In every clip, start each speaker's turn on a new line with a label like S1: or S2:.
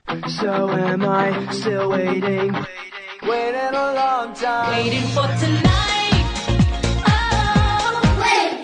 S1: So am I still waiting a long time.
S2: Waiting for tonight. Oh,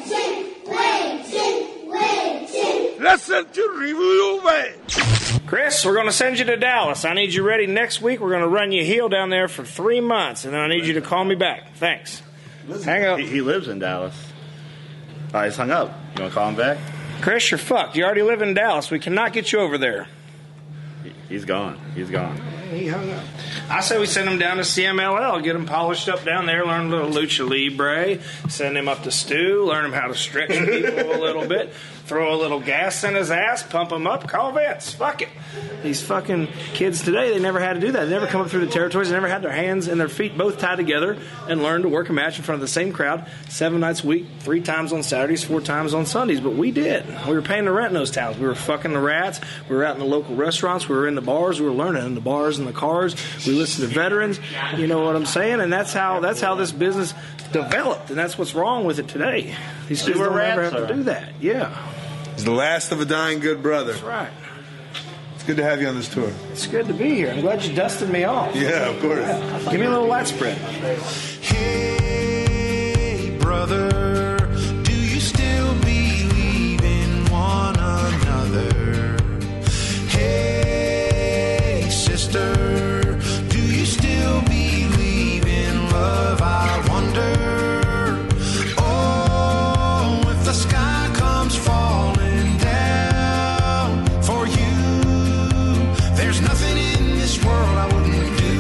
S2: waiting.
S3: Listen to Review Away.
S4: Chris, we're going to send you to Dallas. I need you ready next week. We're going to run you heel down there for 3 months, and then I need you to call me back. Thanks. Hang up.
S5: He lives in Dallas. He's hung up. You want to call him back?
S4: Chris, you're fucked. You already live in Dallas. We cannot get you over there.
S5: He's gone. He's gone.
S4: He hung up. I say we send him down to CMLL, get him polished up down there, learn a little lucha libre, send him up to Stu, learn him how to stretch people a little bit, throw a little gas in his ass, pump him up, call Vince. Fuck it. These fucking kids today, they never had to do that. They never come up through the territories. They never had their hands and their feet both tied together and learn to work a match in front of the same crowd 7 nights a week, 3 times on Saturdays, 4 times on Sundays. But we did. We were paying the rent in those towns. We were fucking the rats. We were out in the local restaurants. We were in the bars. We were learning in the bars and the cars. We listened to veterans. You know what I'm saying? And that's how this business developed. And that's what's wrong with it today. These kids don't ever have to do that. Yeah.
S3: He's the last of a dying good brother.
S4: That's right.
S3: It's good to have you on this tour.
S4: It's good to be here. I'm glad you dusted me off.
S3: Yeah, of course.
S4: Yeah. Give me a little light spread.
S6: Hey, brother, do you still believe in one another? Hey, sister, do you still believe in love? I wonder. Oh, if the sky comes falling down for you, there's nothing in this world I wouldn't do.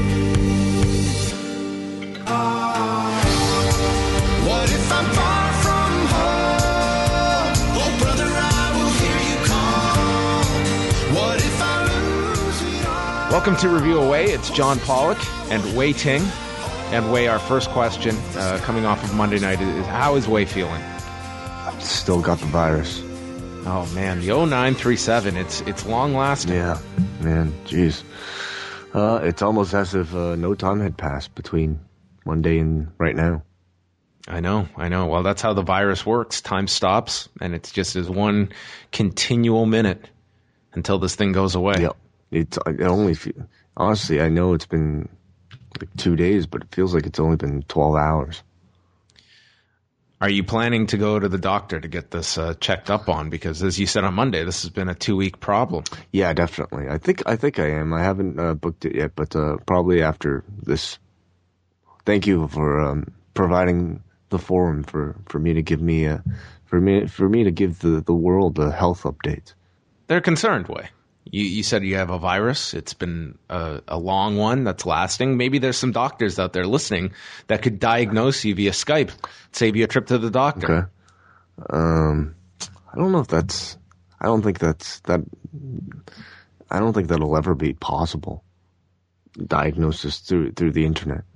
S6: What if I'm far from home? Oh, brother, I will hear you call. What if I lose it all?
S7: Welcome to Review Away. It's John Pollock and Wei Ting. And Wei, our first question coming off of Monday night is, how is Wei feeling?
S8: I've still got the virus.
S7: Oh, man, the 0937, it's long-lasting.
S8: Yeah, man, jeez. It's almost as if no time had passed between Monday and right now.
S7: I know. Well, that's how the virus works. Time stops, and it's just as one continual minute until this thing goes away.
S8: Yeah, it only, honestly, I know it's been like 2 days, but it feels like it's only been 12 hours.
S7: Are you planning to go to the doctor to get this checked up on? Because as you said on Monday, this has been a 2-week problem.
S8: Yeah, definitely. I think I am. I haven't booked it yet, but probably after this. Thank you for providing the forum for me to give me for me to give the world a health update.
S7: They're concerned, Wei. You said you have a virus. It's been a long one that's lasting. Maybe there's some doctors out there listening that could diagnose you via Skype, save you a trip to the doctor.
S8: Okay. I don't know if that's. I don't think that'll ever be possible. Diagnosis through the internet.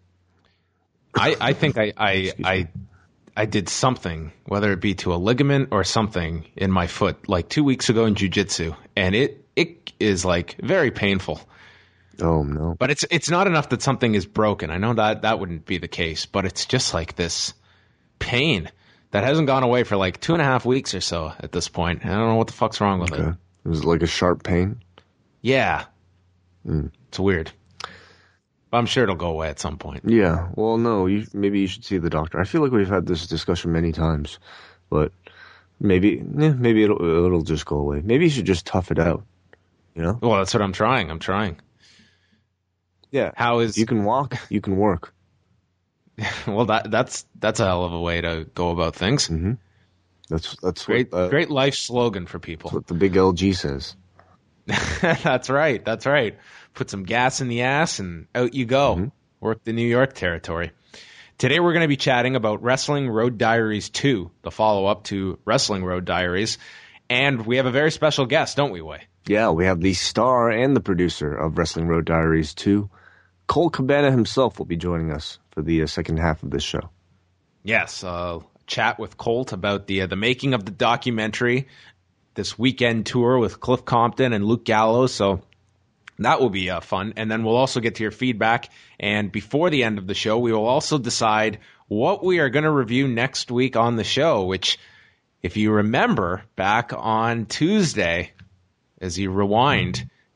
S7: I think I did something, whether it be to a ligament or something in my foot, like 2 weeks ago in jiu-jitsu, and it is like very painful.
S8: Oh no!
S7: But it's not enough that something is broken. I know that wouldn't be the case, but it's just like this pain that hasn't gone away for like 2.5 weeks or so at this point. I don't know what the fuck's wrong with it.
S8: It was like a sharp pain.
S7: Yeah, It's weird. I'm sure it'll go away at some point.
S8: Yeah. Well, no. Maybe you should see the doctor. I feel like we've had this discussion many times, but maybe it'll just go away. Maybe you should just tough it out. You know?
S7: Well, that's what I'm trying.
S8: Yeah.
S7: How is
S8: you can walk, you can work.
S7: Well, that's a hell of a way to go about things.
S8: Mm-hmm. That's
S7: great.
S8: What,
S7: great life slogan for people.
S8: That's what the big LG says.
S7: That's right. Put some gas in the ass and out you go.
S8: Mm-hmm.
S7: Work the New York territory. Today we're going to be chatting about Wrestling Road Diaries 2, the follow-up to Wrestling Road Diaries. And we have a very special guest, don't we, Wei?
S8: Yeah, we have the star and the producer of Wrestling Road Diaries 2. Colt Cabana himself will be joining us for the second half of this show.
S7: Yes, chat with Colt about the making of the documentary, this weekend tour with Cliff Compton and Luke Gallows. So that will be fun. And then we'll also get to your feedback. And before the end of the show, we will also decide what we are going to review next week on the show, which, if you remember, back on Tuesday, as you rewind,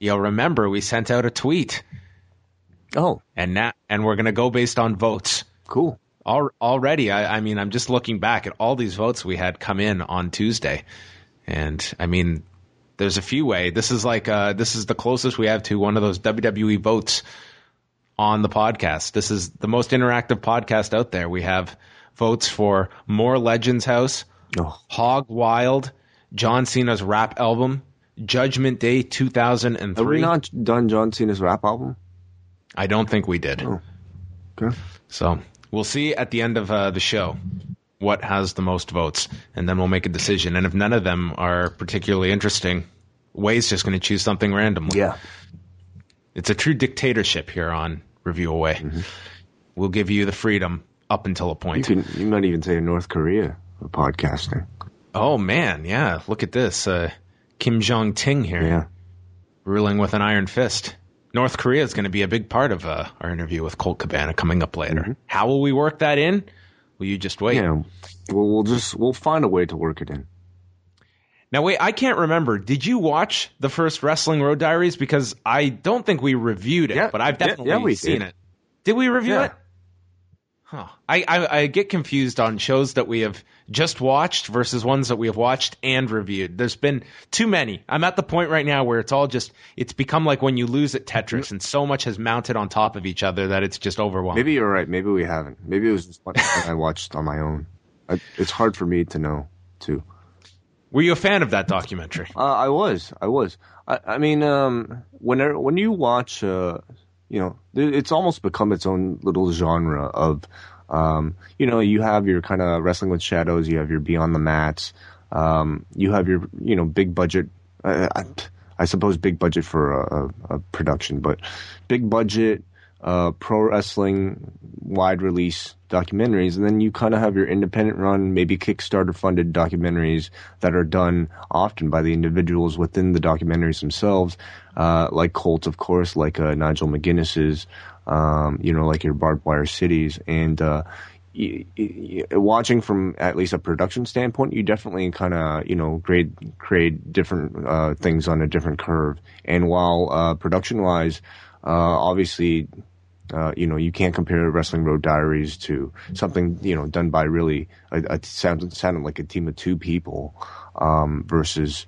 S7: you'll remember we sent out a tweet,
S8: Oh,
S7: and we're going to go based on votes.
S8: cool.
S7: Already, I mean, I'm just looking back at all these votes we had come in on Tuesday, and I mean, there's a few way. This is the closest we have to one of those WWE votes on the podcast. This is the most interactive podcast out there. We have votes for More Legends House,
S8: Oh,
S7: Hog Wild, John Cena's rap album, Judgment Day 2003.
S8: have we not done John Cena's rap album?
S7: I don't think we did.
S8: Oh, okay.
S7: So we'll see at the end of the show what has the most votes, and then we'll make a decision. And if none of them are particularly interesting, Way's just going to choose something randomly.
S8: Yeah.
S7: It's a true dictatorship here on Review Away.
S8: Mm-hmm.
S7: We'll give you the freedom up until a point.
S8: You might even say North Korea of podcasting.
S7: Oh, man, yeah. Look at this. Kim Jong-ting here,
S8: Yeah.
S7: ruling with an iron fist. North Korea is going to be a big part of our interview with Colt Cabana coming up later.
S8: Mm-hmm.
S7: How will we work that in? Will you just wait?
S8: Yeah. We'll find a way to work it in.
S7: Now, wait, I can't remember. Did you watch the first Wrestling Road Diaries? Because I don't think we reviewed it,
S8: Yeah,
S7: but I've definitely
S8: we
S7: seen
S8: did.
S7: it. Did we review
S8: Yeah.
S7: it? Huh. I get confused on shows that we have just watched versus ones that we have watched and reviewed. There's been too many. I'm at the point right now where it's become like when you lose at Tetris and so much has mounted on top of each other that it's just overwhelming.
S8: Maybe you're right. Maybe we haven't. Maybe it was just one that I watched on my own. It's hard for me to know, too.
S7: Were you a fan of that documentary?
S8: I was. I mean, when you watch, it's almost become its own little genre of, you have your kind of Wrestling with Shadows, you have your Beyond the Mats, you have your, big budget, I suppose big budget for a production, but big budget, pro wrestling, wide release documentaries, and then you kind of have your independent run, maybe Kickstarter funded documentaries that are done often by the individuals within the documentaries themselves, like Colt, of course, like Nigel McGuinness's, like your Barbed Wire Cities, and watching from at least a production standpoint, you definitely kind of grade different things on a different curve, and while production wise, obviously. You can't compare Wrestling Road Diaries to something, done by really sounded like a team of two people, versus,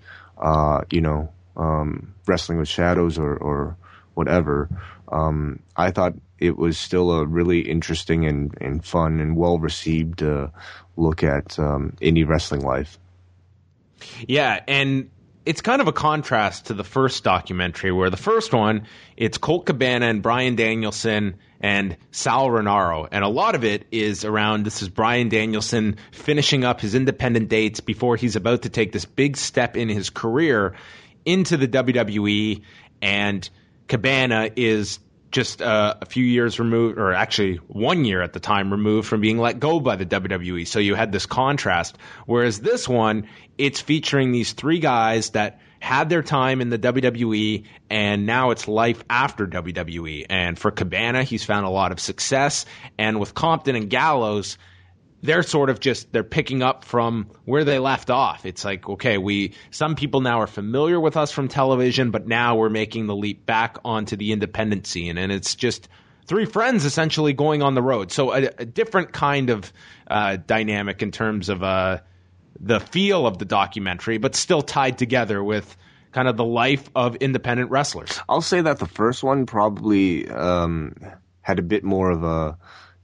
S8: Wrestling with Shadows or whatever. I thought it was still a really interesting and fun and well received look at indie wrestling life.
S7: Yeah, and it's kind of a contrast to the first documentary, where the first one, it's Colt Cabana and Bryan Danielson and Sal Rinauro. And a lot of it is around, this is Bryan Danielson finishing up his independent dates before he's about to take this big step in his career into the WWE. And Cabana is just a few years removed, or actually 1 year at the time removed from being let go by the WWE. So you had this contrast. Whereas this one, it's featuring these three guys that had their time in the WWE, and now it's life after WWE. And for Cabana, he's found a lot of success. And with Compton and Gallows, they're sort of they're picking up from where they left off. It's like, okay, some people now are familiar with us from television, but now we're making the leap back onto the independent scene. And it's just three friends essentially going on the road. So a different kind of dynamic in terms of the feel of the documentary, but still tied together with kind of the life of independent wrestlers.
S8: I'll say that the first one probably had a bit more of a,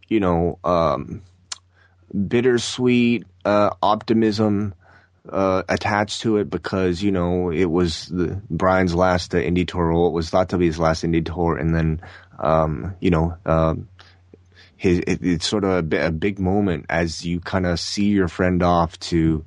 S8: bittersweet optimism attached to it, because it was Brian's last indie tour. It was thought to be his last indie tour, and then it's sort of a big moment as you kind of see your friend off to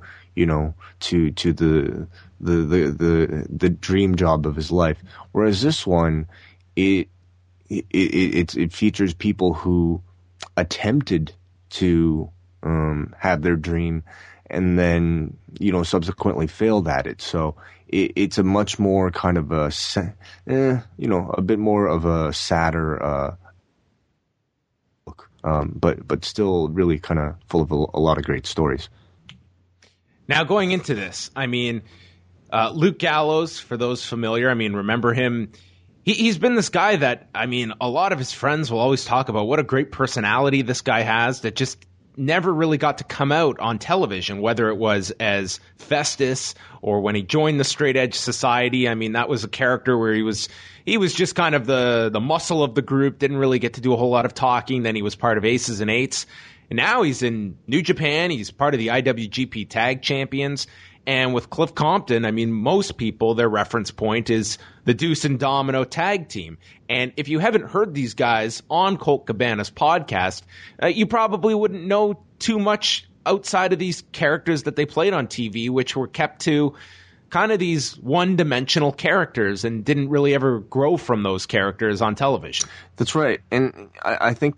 S8: the dream job of his life. Whereas this one, it features people who attempted to have their dream and then subsequently failed at it. So it's a much more kind of a bit more of a sadder look, but still really kind of full of a lot of great stories.
S7: Now, going into this, I mean, Luke Gallows, for those familiar, I mean, remember him? He's been this guy that, I mean, a lot of his friends will always talk about what a great personality this guy has that just never really got to come out on television, whether it was as Festus or when he joined the Straight Edge Society. I mean, that was a character where he was just kind of the muscle of the group, didn't really get to do a whole lot of talking. Then he was part of Aces and Eights. And now he's in New Japan. He's part of the IWGP Tag Champions. And with Cliff Compton, I mean, most people, their reference point is the Deuce and Domino tag team. And if you haven't heard these guys on Colt Cabana's podcast, you probably wouldn't know too much outside of these characters that they played on TV, which were kept to kind of these one-dimensional characters and didn't really ever grow from those characters on television.
S8: That's right. And I think,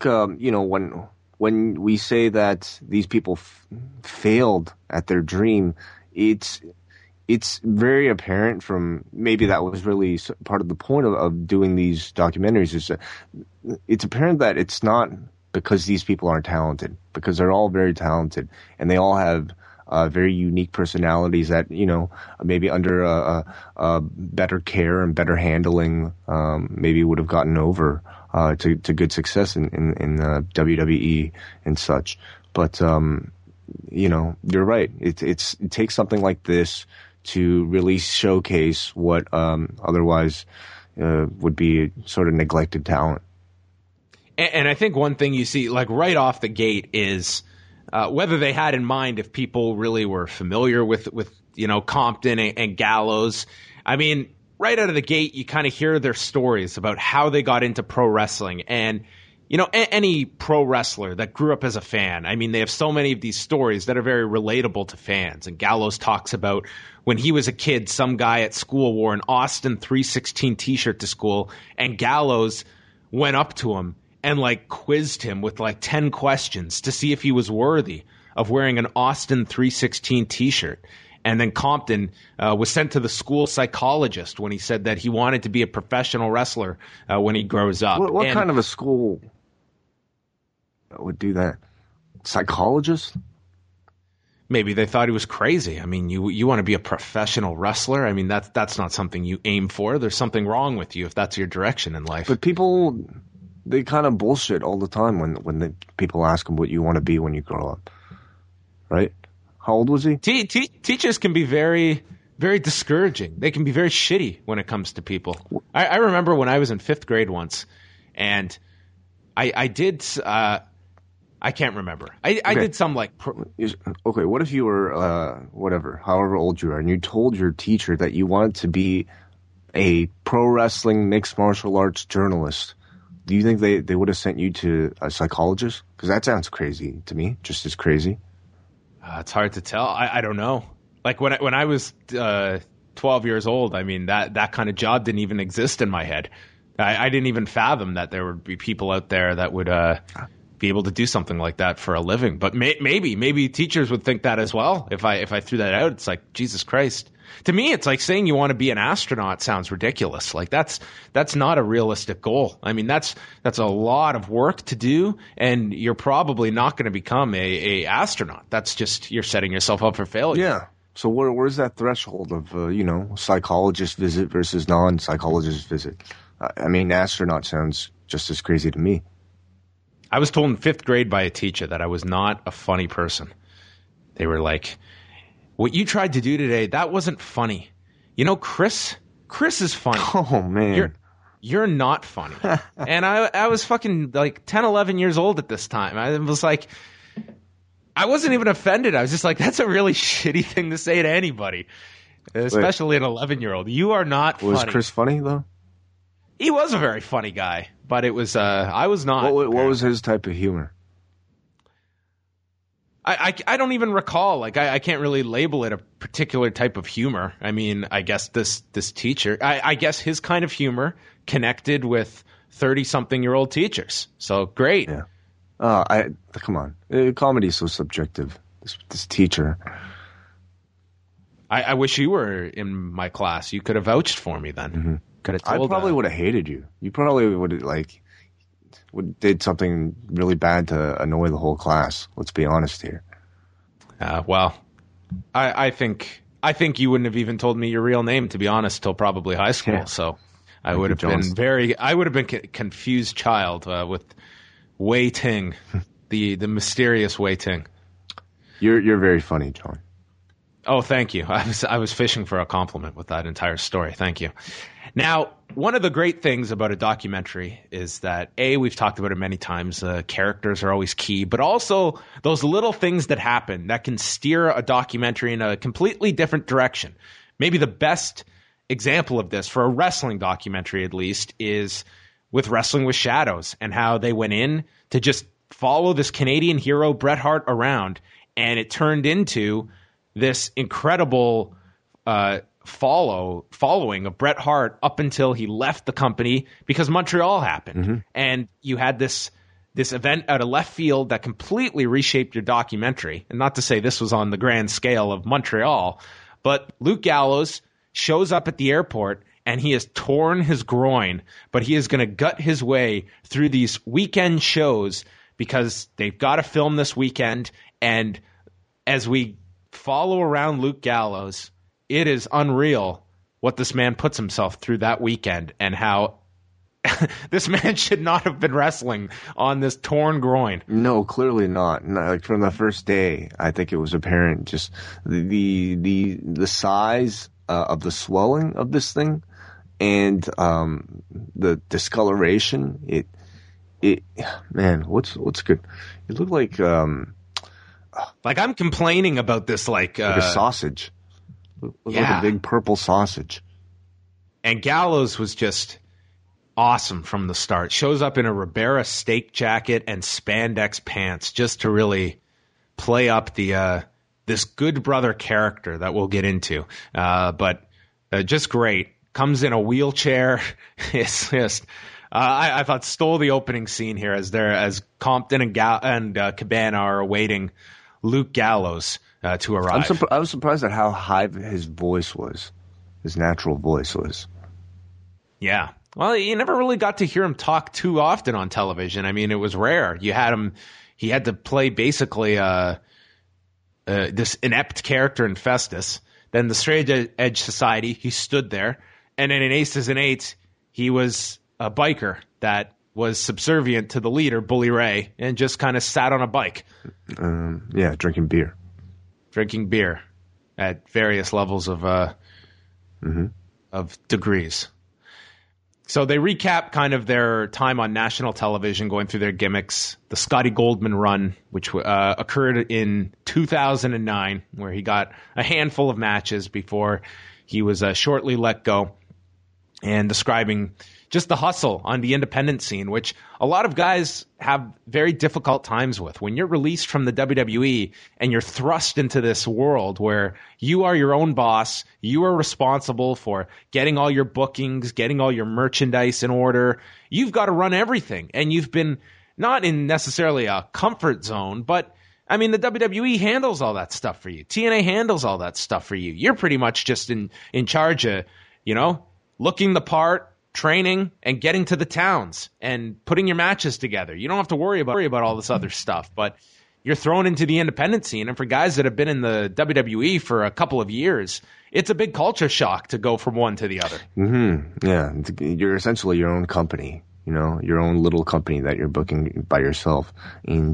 S8: when we say that these people failed at their dream, it's very apparent from maybe that was really part of the point of doing these documentaries is that it's apparent that it's not because these people aren't talented, because they're all very talented and they all have very unique personalities that, maybe under better care and better handling, maybe would have gotten over to good success in WWE and such. But you're right. It takes something like this to really showcase what otherwise would be sort of neglected talent.
S7: And I think one thing you see, like right off the gate, is whether they had in mind if people really were familiar with Compton and Gallows. I mean, right out of the gate, you kind of hear their stories about how they got into pro wrestling. And any pro wrestler that grew up as a fan, I mean, they have so many of these stories that are very relatable to fans. And Gallows talks about when he was a kid, some guy at school wore an Austin 316 t-shirt to school, and Gallows went up to him and quizzed him with 10 questions to see if he was worthy of wearing an Austin 316 t-shirt. And then Compton was sent to the school psychologist when he said that he wanted to be a professional wrestler when he grows up.
S8: What kind of a school would do that? Psychologist?
S7: Maybe they thought he was crazy. I mean, you want to be a professional wrestler? I mean, that's not something you aim for. There's something wrong with you if that's your direction in life.
S8: But people, they kind of bullshit all the time when people ask them what you want to be when you grow up. Right? How old was he?
S7: Teachers can be very, very discouraging. They can be very shitty when it comes to people. I remember when I was in 5th grade once, and I did I can't remember. I did some
S8: okay, what if you were however old you are, and you told your teacher that you wanted to be a pro wrestling mixed martial arts journalist? Do you think they would have sent you to a psychologist? Because that sounds crazy to me, just as crazy.
S7: It's hard to tell. I don't know. When I was 12 years old, I mean, that kind of job didn't even exist in my head. I didn't even fathom that there would be people out there that would be able to do something like that for a living. But maybe teachers would think that as well. If I threw that out, it's like, Jesus Christ. To me, it's like saying you want to be an astronaut sounds ridiculous. That's not a realistic goal. I mean, that's a lot of work to do, and you're probably not going to become a astronaut. That's just, you're setting yourself up for failure.
S8: Yeah. So where's that threshold of psychologist visit versus non-psychologist visit? I mean, astronaut sounds just as crazy to me.
S7: I was told in 5th grade by a teacher that I was not a funny person. They were like, what you tried to do today, that wasn't funny. Chris is funny.
S8: Oh, man.
S7: You're not funny. And I was fucking 10, 11 years old at this time. I was like, I wasn't even offended. I was just like, that's a really shitty thing to say to anybody, especially an 11-year-old. You are not funny.
S8: Was Chris funny, though?
S7: He was a very funny guy, but it was I was not.
S8: What was his type of humor?
S7: I don't even recall. I can't really label it a particular type of humor. I mean, I guess this teacher, I guess his kind of humor connected with 30-something-year-old teachers. So great.
S8: Yeah. Come on. Comedy is so subjective. This teacher.
S7: I wish you were in my class. You could have vouched for me then.
S8: Mm-hmm.
S7: Could have
S8: I
S7: told
S8: probably would have hated you. You probably did something really bad to annoy the whole class. Let's be honest here.
S7: Well, I think I think you wouldn't have even told me your real name, to be honest, till probably high school.
S8: Yeah.
S7: So I would have been confused child with Wei Ting, the mysterious Wei Ting.
S8: You're very funny, John.
S7: Oh, thank you. I was fishing for a compliment with that entire story. Thank you. Now, one of the great things about a documentary is that, we've talked about it many times, characters are always key, but also those little things that happen that can steer a documentary in a completely different direction. Maybe the best example of this, for a wrestling documentary at least, is with Wrestling with Shadows and how they went in to just follow this Canadian hero, Bret Hart, around, and it turned into this incredible following of Bret Hart up until he left the company because Montreal happened. Mm-hmm. And you had this event out of left field that completely reshaped your documentary. And not to say this was on the grand scale of Montreal, but Luke Gallows shows up at the airport and he has torn his groin, but he is going to gut his way through these weekend shows because they've got to film this weekend. And as we follow around Luke Gallows, it is unreal what this man puts himself through that weekend and how this man should not have been wrestling on this torn groin.
S8: No, clearly not. Like from the first day, I think it was apparent just the size of the swelling of this thing and the discoloration. It man, what's good? It looked like
S7: I'm complaining about this like
S8: a sausage. Looked like a big purple sausage.
S7: And Gallows was just awesome from the start. Shows up in a Ribera steak jacket and spandex pants just to really play up the this good brother character that we'll get into. But just great. Comes in a wheelchair. It's just I thought stole the opening scene here as Compton and Cabana are awaiting Luke Gallows to arrive.
S8: I was surprised at how high his voice was, his natural voice was.
S7: Yeah. Well, you never really got to hear him talk too often on television. I mean, it was rare. You had him, he had to play basically this inept character in Festus. Then the Straight Edge Society, he stood there. And then in Aces and Eights, he was a biker that was subservient to the leader, Bully Ray, and just kind of sat on a bike.
S8: Drinking beer.
S7: Drinking beer at various levels of degrees. So they recap kind of their time on national television, going through their gimmicks. The Scotty Goldman run, which occurred in 2009, where he got a handful of matches before he was shortly let go, and describing just the hustle on the independent scene, which a lot of guys have very difficult times with. When you're released from the WWE and you're thrust into this world where you are your own boss, you are responsible for getting all your bookings, getting all your merchandise in order. You've got to run everything. And you've been not in necessarily a comfort zone, but I mean, the WWE handles all that stuff for you. TNA handles all that stuff for you. You're pretty much just in charge of, looking the part, training, and getting to the towns and putting your matches together. You don't have to worry about all this other stuff, but you're thrown into the independent scene. And for guys that have been in the WWE for a couple of years, it's a big culture shock to go from one to the other.
S8: Mm-hmm. Yeah. You're essentially your own company, your own little company that you're booking by yourself. And,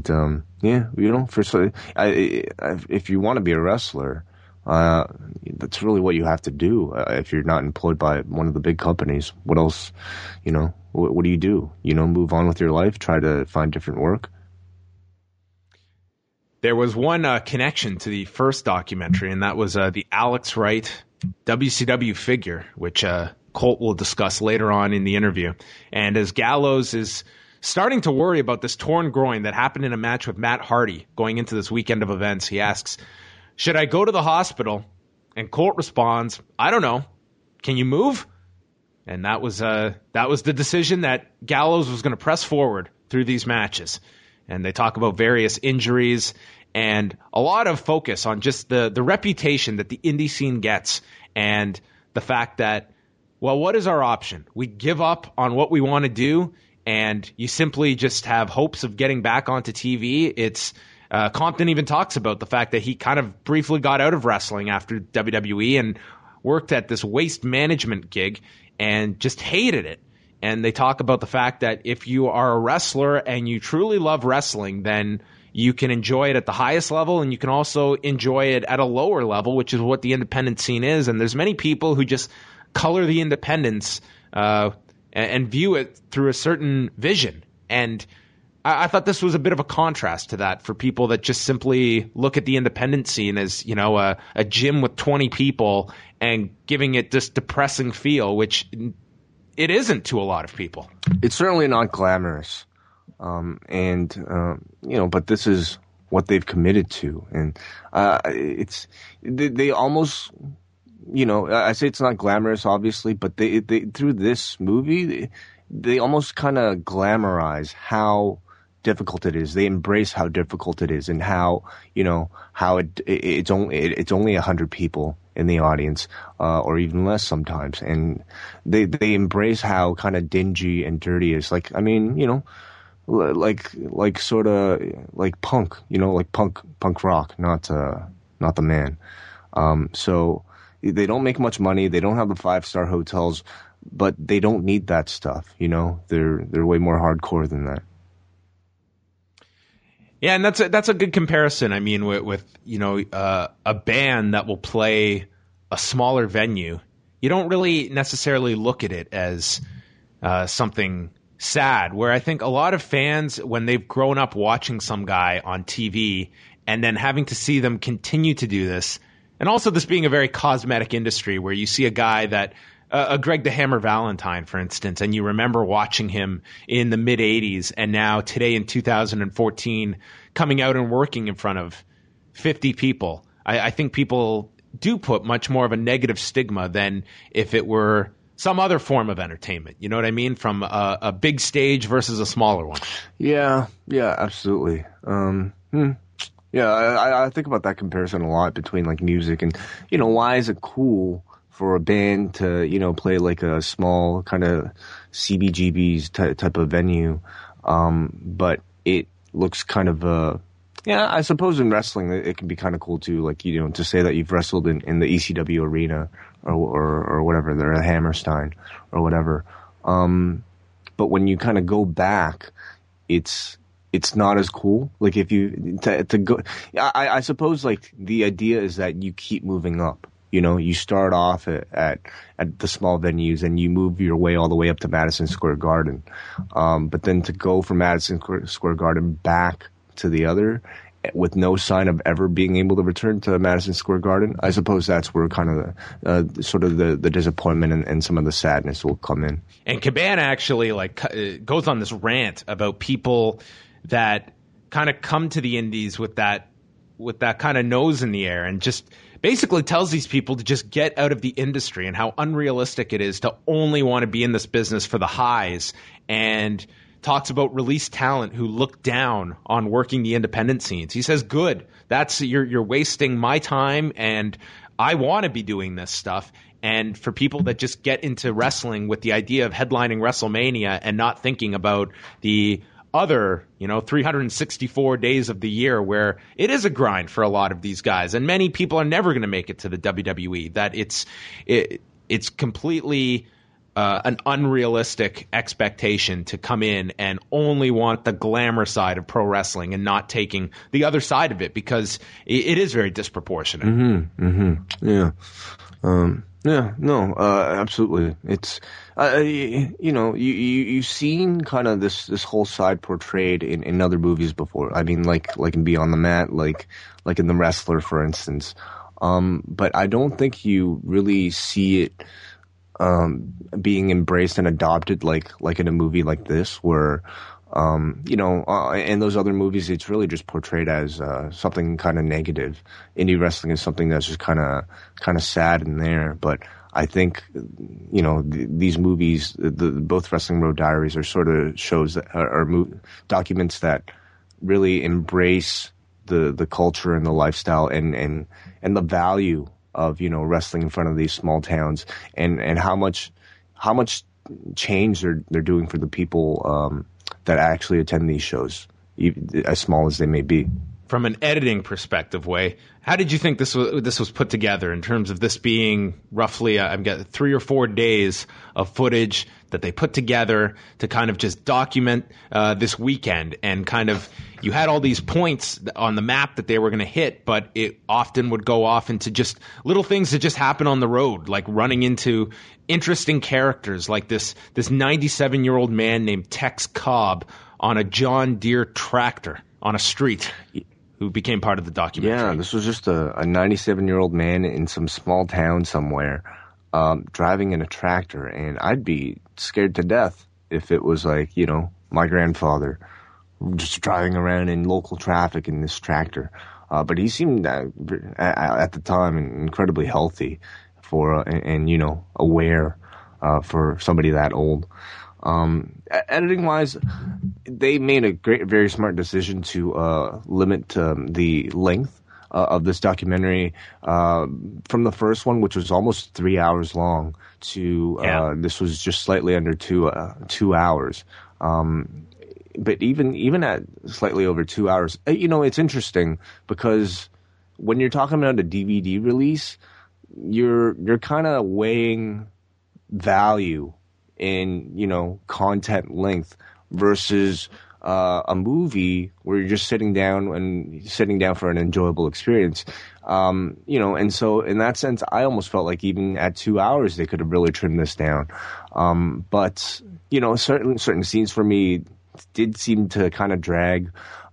S8: if you want to be a wrestler, that's really what you have to do. If you're not employed by one of the big companies, what else, what do you do? Move on with your life, try to find different work.
S7: There was one connection to the first documentary, and that was the Alex Wright WCW figure, which Colt will discuss later on in the interview. And as Gallows is starting to worry about this torn groin that happened in a match with Matt Hardy going into this weekend of events, he asks, "Should I go to the hospital?" And Colt responds, "I don't know. Can you move?" And that was the decision that Gallows was going to press forward through these matches. And they talk about various injuries and a lot of focus on just the reputation that the indie scene gets and the fact that, well, what is our option? We give up on what we want to do and you simply just have hopes of getting back onto TV. It's Compton even talks about the fact that he kind of briefly got out of wrestling after WWE and worked at this waste management gig and just hated it. And they talk about the fact that if you are a wrestler and you truly love wrestling, then you can enjoy it at the highest level, and you can also enjoy it at a lower level, which is what the independent scene is. And there's many people who just color the independents and view it through a certain vision. And I thought this was a bit of a contrast to that for people that just simply look at the independent scene as, you know, a gym with 20 people and giving it this depressing feel, which it isn't to a lot of people.
S8: It's certainly not glamorous. You know, but this is what they've committed to. And they almost, you know, I say it's not glamorous, obviously, but they through this movie, they almost kind of glamorize how difficult it is. They embrace how difficult it is and how, you know, how it's only 100 people in the audience, or even less sometimes. And they embrace how kind of dingy and dirty it is. Like, I mean, you know, like sort of like punk, you know, like punk rock, not the man. So they don't make much money. They don't have the 5-star hotels, but they don't need that stuff. You know, they're way more hardcore than that.
S7: Yeah, and that's a good comparison. I mean, with you know, a band that will play a smaller venue, you don't really necessarily look at it as something sad, where I think a lot of fans, when they've grown up watching some guy on TV and then having to see them continue to do this, and also this being a very cosmetic industry where you see a guy that a Greg the Hammer Valentine, for instance, and you remember watching him in the mid 80s, and now today in 2014 coming out and working in front of 50 people. I think people do put much more of a negative stigma than if it were some other form of entertainment. You know what I mean? From a big stage versus a smaller one.
S8: Yeah, absolutely. Yeah, I think about that comparison a lot between like music and, you know, why is it cool for a band to, you know, play like a small kind of CBGB's type of venue, but it looks kind of yeah, I suppose in wrestling it can be kind of cool too, like, you know, to say that you've wrestled in the ECW arena or whatever, they're a Hammerstein or whatever. But when you kind of go back, it's not as cool. Like if you to go, I suppose like the idea is that you keep moving up. You know, you start off at the small venues and you move your way all the way up to Madison Square Garden. But then to go from Madison Square Garden back to the other with no sign of ever being able to return to Madison Square Garden, I suppose that's where kind of sort of the disappointment and some of the sadness will come in.
S7: And Cabana actually like goes on this rant about people that kind of come to the indies with that kind of nose in the air, and just basically tells these people to just get out of the industry and how unrealistic it is to only want to be in this business for the highs, and talks about released talent who look down on working the independent scenes. He says, good, that's you're wasting my time, and I want to be doing this stuff. And for people that just get into wrestling with the idea of headlining WrestleMania and not thinking about the other, 364 days of the year where it is a grind for a lot of these guys, and many people are never going to make it to the WWE, that it's completely an unrealistic expectation to come in and only want the glamour side of pro wrestling and not taking the other side of it, because it is very disproportionate.
S8: Yeah. Absolutely. It's, you've seen kind of this whole side portrayed in other movies before. I mean, like in Beyond the Mat, like in The Wrestler, for instance. But I don't think you really see it being embraced and adopted like in a movie like this, where in those other movies it's really just portrayed as something kind of negative. Indie wrestling is something that's just kind of sad in there. But I think these movies, both Wrestling Road Diaries, are sort of shows that are documents that really embrace the culture and the lifestyle and the value of wrestling in front of these small towns, and how much change they're doing for the people that actually attend these shows, as small as they may be.
S7: from an editing perspective, Way, how did you think this was put together in terms of this being roughly, I'm getting 3 or 4 days of footage that they put together to kind of just document this weekend, and kind of you had all these points on the map that they were going to hit, but it often would go off into just little things that just happen on the road, like running into interesting characters like this 97-year-old man named Tex Cobb on a John Deere tractor on a street, who became part of the documentary.
S8: Yeah, this was just a 97-year-old man in some small town somewhere, driving in a tractor, and I'd be scared to death if it was like, you know, my grandfather just driving around in local traffic in this tractor. But he seemed at the time incredibly healthy and you know, aware for somebody that old. Editing wise, they made a very smart decision to limit the length of this documentary from the first one, which was almost 3 hours long, to this was just slightly under 2 hours. But even at slightly over 2 hours, you know, it's interesting because when you're talking about a DVD release, you're kind of weighing value in, you know, content length versus a movie where you're just sitting down for an enjoyable experience. You know, and so in that sense, I almost felt like even at 2 hours, they could have really trimmed this down. But, you know, certain scenes for me did seem to kind of drag.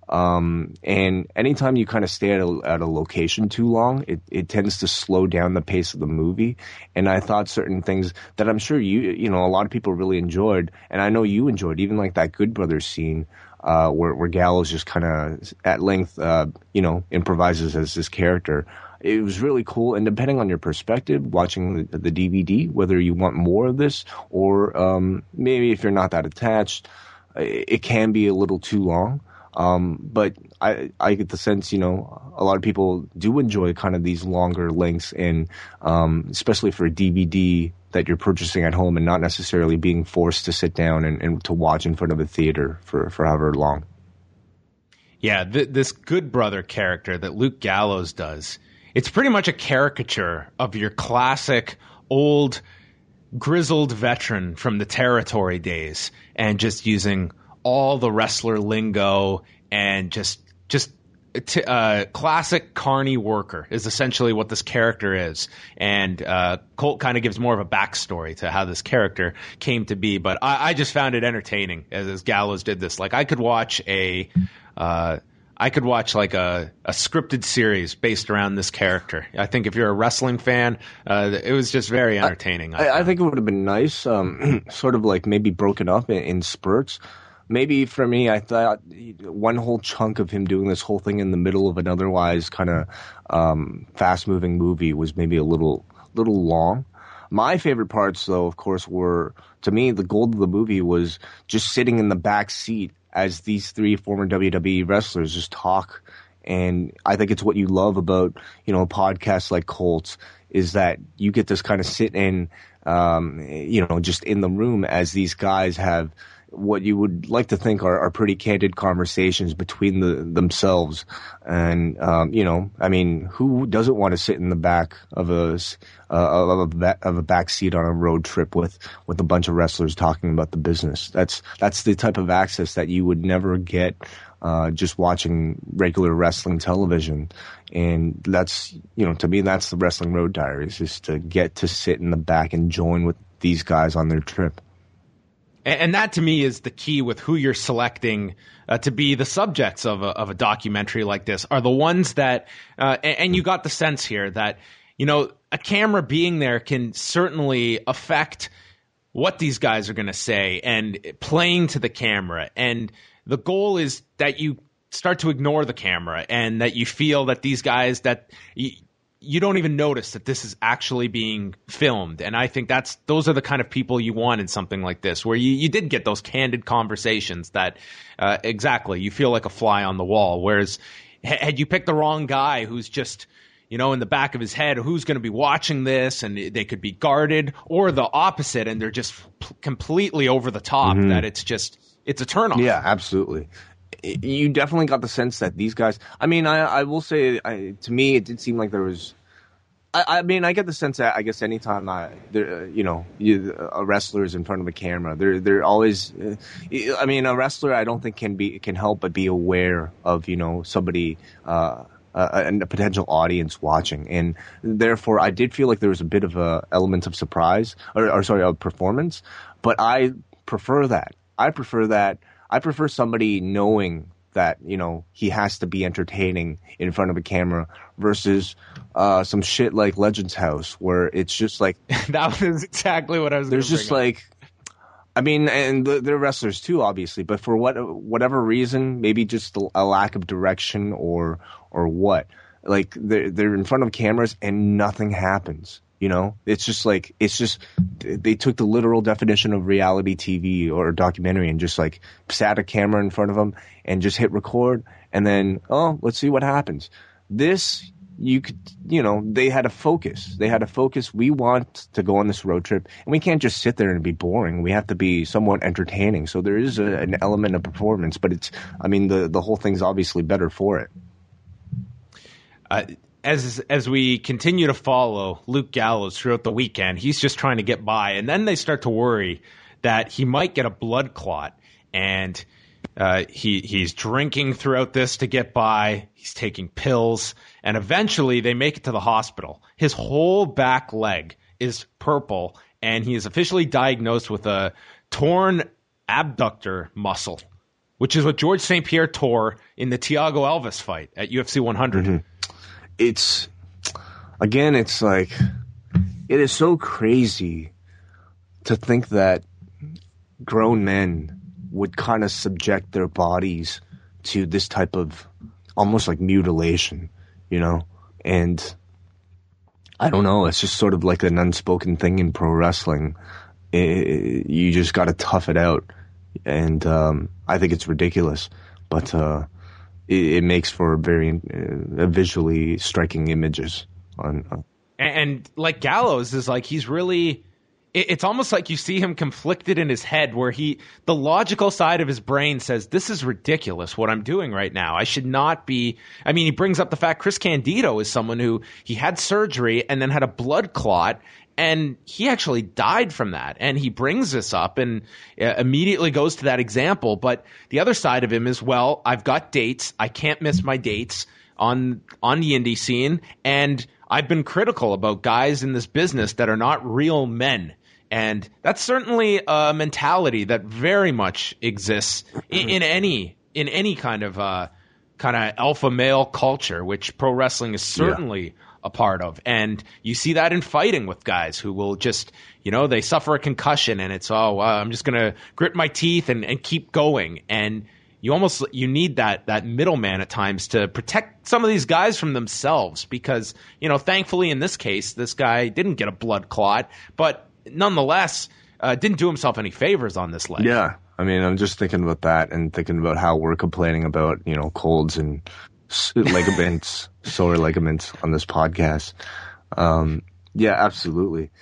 S8: And anytime you kind of stay at a location too long, it tends to slow down the pace of the movie. And I thought certain things that I'm sure you know, a lot of people really enjoyed, and I know you enjoyed, even like that Good Brothers scene, where Gallows just kind of at length, you know, improvises as this character. It was really cool. And depending on your perspective, watching the DVD, whether you want more of this or, maybe if you're not that attached, it can be a little too long. But I get the sense, you know, a lot of people do enjoy kind of these longer lengths, and especially for a DVD that you're purchasing at home and not necessarily being forced to sit down and to watch in front of a theater for however long.
S7: Yeah, this Good Brother character that Luke Gallows does, it's pretty much a caricature of your classic old grizzled veteran from the territory days, and just using all the wrestler lingo and just classic carny worker is essentially what this character is. And Colt kind of gives more of a backstory to how this character came to be. But I just found it entertaining as Gallows did this. Like I could watch like a scripted series based around this character. I think if you're a wrestling fan, it was just very entertaining.
S8: I think it would have been nice, sort of like maybe broken up in spurts. Maybe for me, I thought one whole chunk of him doing this whole thing in the middle of an otherwise kind of fast-moving movie was maybe a little long. My favorite parts, though, of course, were, to me, the gold of the movie was just sitting in the back seat as these three former WWE wrestlers just talk. And I think it's what you love about, you know, podcasts like Colts, is that you get this kind of sit in, you know, just in the room as these guys have what you would like to think are pretty candid conversations between themselves. And, you know, I mean, who doesn't want to sit in the back of a back seat on a road trip with a bunch of wrestlers talking about the business? That's the type of access that you would never get, just watching regular wrestling television. And that's, you know, to me, that's the Wrestling Road Diaries, is to get to sit in the back and join with these guys on their trip.
S7: And that, to me, is the key with who you're selecting to be the subjects of a documentary like this, are the ones that, and you got the sense here that, you know, a camera being there can certainly affect what these guys are going to say and playing to the camera. And the goal is that you start to ignore the camera and that you feel that these guys, that you don't even notice that this is actually being filmed. And I think those are the kind of people you want in something like this, where you did get those candid conversations that, exactly, you feel like a fly on the wall. Whereas had you picked the wrong guy who's just, you know, in the back of his head, who's going to be watching this, and they could be guarded, or the opposite, and they're just completely over the top, that it's a turnoff.
S8: Yeah, absolutely. you definitely got the sense that these guys. I mean, I will say, to me, it did seem like there was. I mean, I get the sense that I guess anytime a wrestler is in front of a camera, they're always. I mean, a wrestler I don't think can help but be aware of somebody. A potential audience watching, and therefore I did feel like there was a bit of a element of surprise, of performance. But I prefer that. I prefer somebody knowing that he has to be entertaining in front of a camera versus some shit like Legends House where it's just like
S7: that was exactly what I was.
S8: There's just like. I mean, and they're wrestlers too, obviously, but for whatever reason, maybe just a lack of direction or what, like they're in front of cameras and nothing happens. It's just they took the literal definition of reality TV or documentary and just like sat a camera in front of them and just hit record and then let's see what happens. This. They had a focus. We want to go on this road trip, and we can't just sit there and be boring. We have to be somewhat entertaining. So there is an element of performance, but the whole thing's obviously better for it.
S7: As we continue to follow Luke Gallows throughout the weekend, he's just trying to get by, and then they start to worry that he might get a blood clot, and he's drinking throughout this to get by. He's taking pills, and eventually they make it to the hospital. His whole back leg is purple, and he is officially diagnosed with a torn abductor muscle, which is what George St. Pierre tore in the Thiago Alves fight at UFC 100.
S8: Mm-hmm. It's like, it is so crazy to think that grown men would kind of subject their bodies to this type of almost like mutilation, and I don't know, it's just sort of like an unspoken thing in pro wrestling. You just got to tough it out, and I think it's ridiculous, but it makes for very visually striking images.
S7: And like Gallows is like, he's really... It's almost like you see him conflicted in his head where the logical side of his brain says, this is ridiculous what I'm doing right now. I should not be. I mean, he brings up the fact Chris Candido is someone who he had surgery and then had a blood clot, and he actually died from that. And he brings this up and immediately goes to that example. But the other side of him is, well, I've got dates. I can't miss my dates on the indie scene. And I've been critical about guys in this business that are not real men. And that's certainly a mentality that very much exists in any kind of alpha male culture, which pro wrestling is certainly a part of. And you see that in fighting with guys who will just, they suffer a concussion and it's, I'm just going to grit my teeth and keep going. And you need that middleman at times to protect some of these guys from themselves because, thankfully in this case, this guy didn't get a blood clot, but nonetheless, didn't do himself any favors on this leg. Yeah,
S8: I mean, I'm just thinking about that and thinking about how we're complaining about, colds and ligaments, sore ligaments on this podcast. Yeah, absolutely.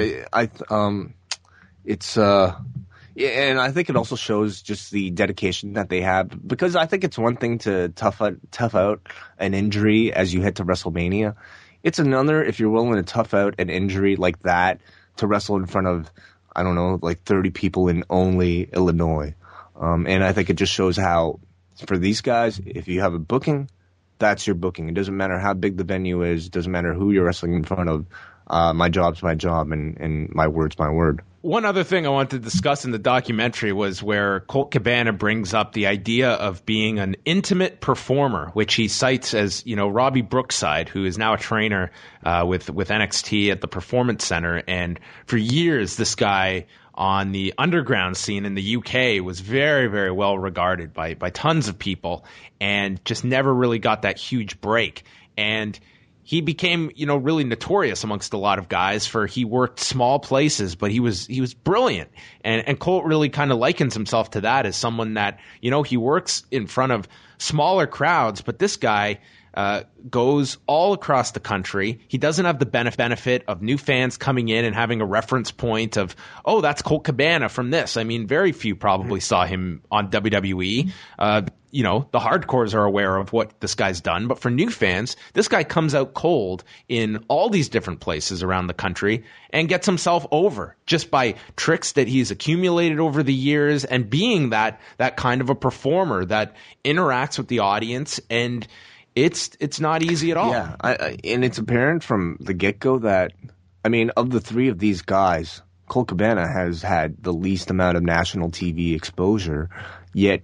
S8: It's and I think it also shows just the dedication that they have, because I think it's one thing to tough out an injury as you head to WrestleMania. It's another if you're willing to tough out an injury like that to wrestle in front of, I don't know, like 30 people in only Illinois. And I think it just shows how, for these guys, if you have a booking, that's your booking. It doesn't matter how big the venue is. It doesn't matter who you're wrestling in front of. My job's my job, and my word's my word.
S7: One other thing I wanted to discuss in the documentary was where Colt Cabana brings up the idea of being an intimate performer, which he cites as, Robbie Brookside, who is now a trainer with NXT at the Performance Center. And for years, this guy on the underground scene in the UK was very, very well regarded by tons of people and just never really got that huge break. And he became, really notorious amongst a lot of guys for he worked small places, but he was brilliant. And Colt really kind of likens himself to that as someone that, he works in front of smaller crowds, but this guy, goes all across the country. He doesn't have the benefit of new fans coming in and having a reference point of, oh, that's Colt Cabana from this. I mean, very few probably saw him on WWE. You know, the hardcores are aware of what this guy's done, but for new fans, this guy comes out cold in all these different places around the country and gets himself over just by tricks that he's accumulated over the years and being that kind of a performer that interacts with the audience, and it's not easy at all.
S8: Yeah, and it's apparent from the get-go that, I mean, of the three of these guys, Colt Cabana has had the least amount of national TV exposure, yet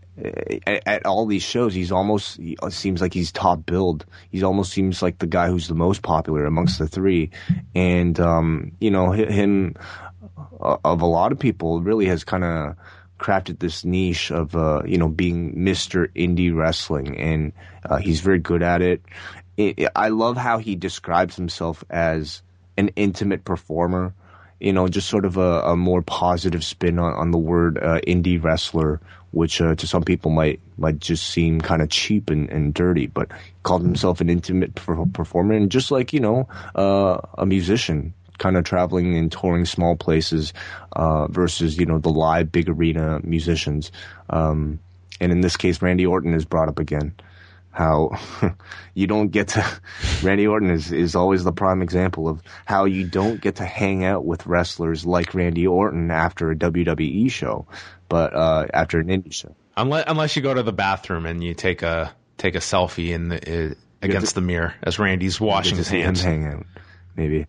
S8: at all these shows, he seems like he's top billed. He almost seems like the guy who's the most popular amongst the three. And, you know, him, of a lot of people, really has kind of crafted this niche of, you know, being Mr. Indie Wrestling. And he's very good at it. I love how he describes himself as an intimate performer. You know, just sort of a more positive spin on the word indie wrestler, which to some people might just seem kind of cheap and dirty, but he called himself an intimate performer, and just like, you know, a musician kind of traveling and touring small places versus, you know, the live big arena musicians. And in this case, Randy Orton is brought up again. How you don't get to Randy Orton is always the prime example of how you don't get to hang out with wrestlers like Randy Orton after a WWE show, but after an indie show.
S7: Unless you go to the bathroom and you take a selfie against the mirror as Randy's washing his hands.
S8: Hang out, maybe.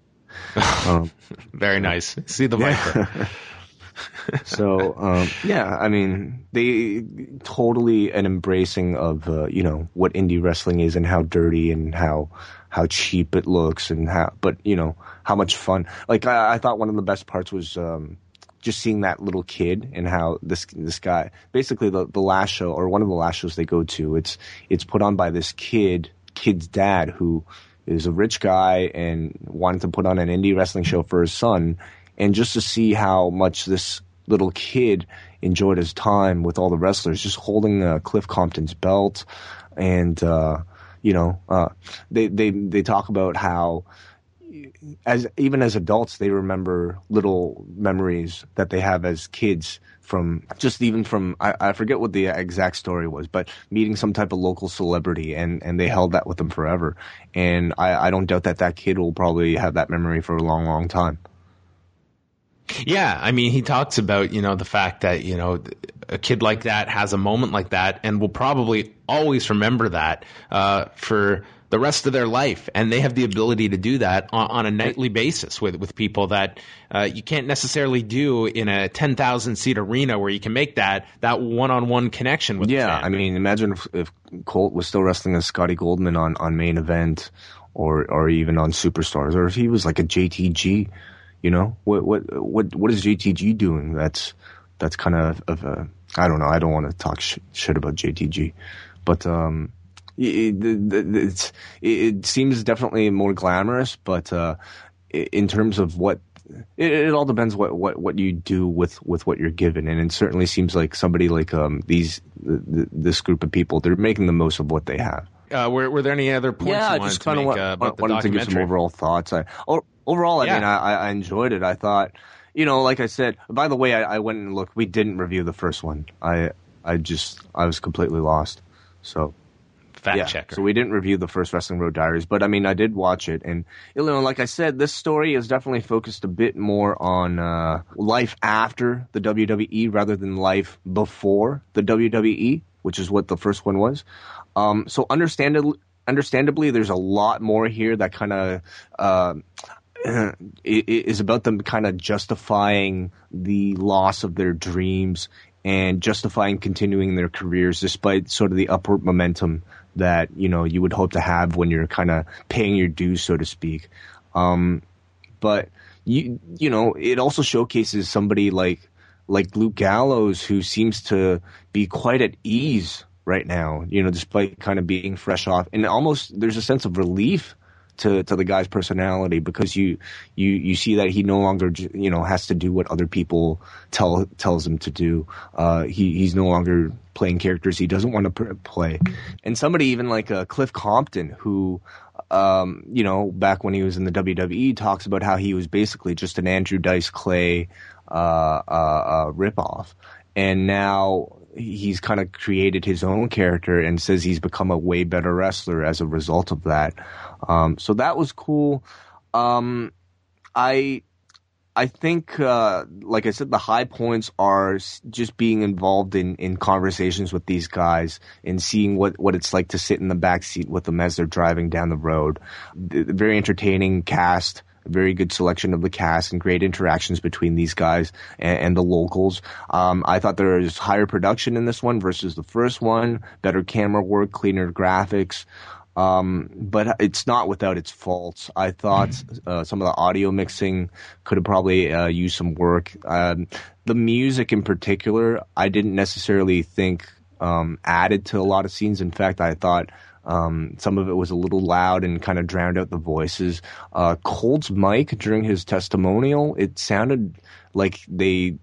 S7: Very nice. See the Viper.
S8: So, yeah, I mean, they totally an embracing of, you know, what indie wrestling is and how dirty and how cheap it looks and but, you know, how much fun. Like, I thought one of the best parts was, just seeing that little kid and how this guy, basically the last show, or one of the last shows they go to, it's put on by this kid's dad, who is a rich guy and wanted to put on an indie wrestling show for his son. And just to see how much this little kid enjoyed his time with all the wrestlers, just holding Cliff Compton's belt, and you know, they talk about how, even as adults, they remember little memories that they have as kids from I forget what the exact story was, but meeting some type of local celebrity, and they held that with them forever. And I don't doubt that kid will probably have that memory for a long, long time.
S7: Yeah, I mean, he talks about, you know, the fact that, you know, a kid like that has a moment like that and will probably always remember that for the rest of their life. And they have the ability to do that on a nightly basis with people that you can't necessarily do in a 10,000 seat arena, where you can make that one-on-one connection with the fan.
S8: I mean, imagine if Colt was still wrestling as Scotty Goldman on Main Event, or even on Superstars, or if he was like a JTG. You know, what is JTG doing? That's kind of a, I don't know. I don't want to talk shit about JTG, but it seems definitely more glamorous. But in terms of what, it all depends what you do with what you're given, and it certainly seems like somebody like this group of people, they're making the most of what they have.
S7: Were there any other points you wanted to make about the documentary? To give some overall thoughts. Overall, I mean, I enjoyed it. I thought, you know, like I said, by the way, I went and looked. We didn't review the first one. I was completely lost. So, fact checker.
S8: So we didn't review the first Wrestling Road Diaries, but I mean, I did watch it. And, you know, like I said, this story is definitely focused a bit more on life after the WWE rather than life before the WWE, which is what the first one was. So understandably, there's a lot more here that kind of is about them kind of justifying the loss of their dreams and justifying continuing their careers despite sort of the upward momentum that, you know, you would hope to have when you're kind of paying your dues, so to speak. But you know, it also showcases somebody like Luke Gallows, who seems to be quite at ease right now, you know, despite kind of being fresh off, and almost there's a sense of relief to the guy's personality, because you see that he no longer has to do what other people tells him to do. He's no longer playing characters he doesn't want to play. And somebody even like Cliff Compton, who back when he was in the WWE, talks about how he was basically just an Andrew Dice Clay ripoff, and now he's kind of created his own character and says he's become a way better wrestler as a result of that. So that was cool. I think, like I said, the high points are just being involved in conversations with these guys and seeing what it's like to sit in the back seat with them as they're driving down the road. Very entertaining cast, a very good selection of the cast, and great interactions between these guys and the locals. I thought there was higher production in this one versus the first one, better camera work, cleaner graphics. But it's not without its faults. I thought some of the audio mixing could have probably used some work. The music in particular, I didn't necessarily think added to a lot of scenes. In fact, I thought some of it was a little loud and kind of drowned out the voices. Colt's mic during his testimonial, it sounded like they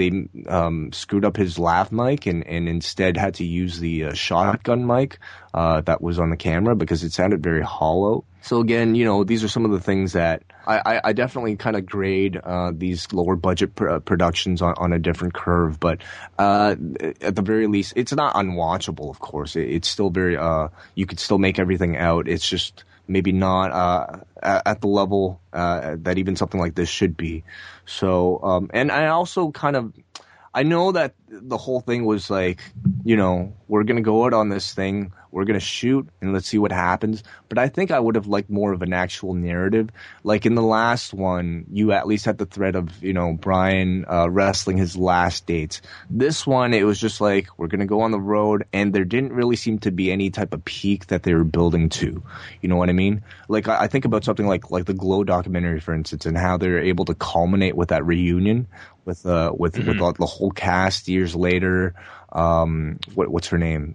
S8: screwed up his lav mic and instead had to use the shotgun mic that was on the camera, because it sounded very hollow. So again, these are some of the things that I definitely kind of grade these lower budget productions on a different curve. But at the very least, it's not unwatchable, of course. It's still very you could still make everything out. It's just maybe not at the level that even something like this should be. So, and I also I know that the whole thing was like, we're going to go out on this thing, we're going to shoot, and let's see what happens. But I think I would have liked more of an actual narrative. Like in the last one, you at least had the thread of, Brian wrestling his last dates. This one, it was just like, we're going to go on the road, and there didn't really seem to be any type of peak that they were building to. You know what I mean? Like, I think about something like the Glow documentary, for instance, and how they're able to culminate with that reunion with the whole cast years later. What's her name?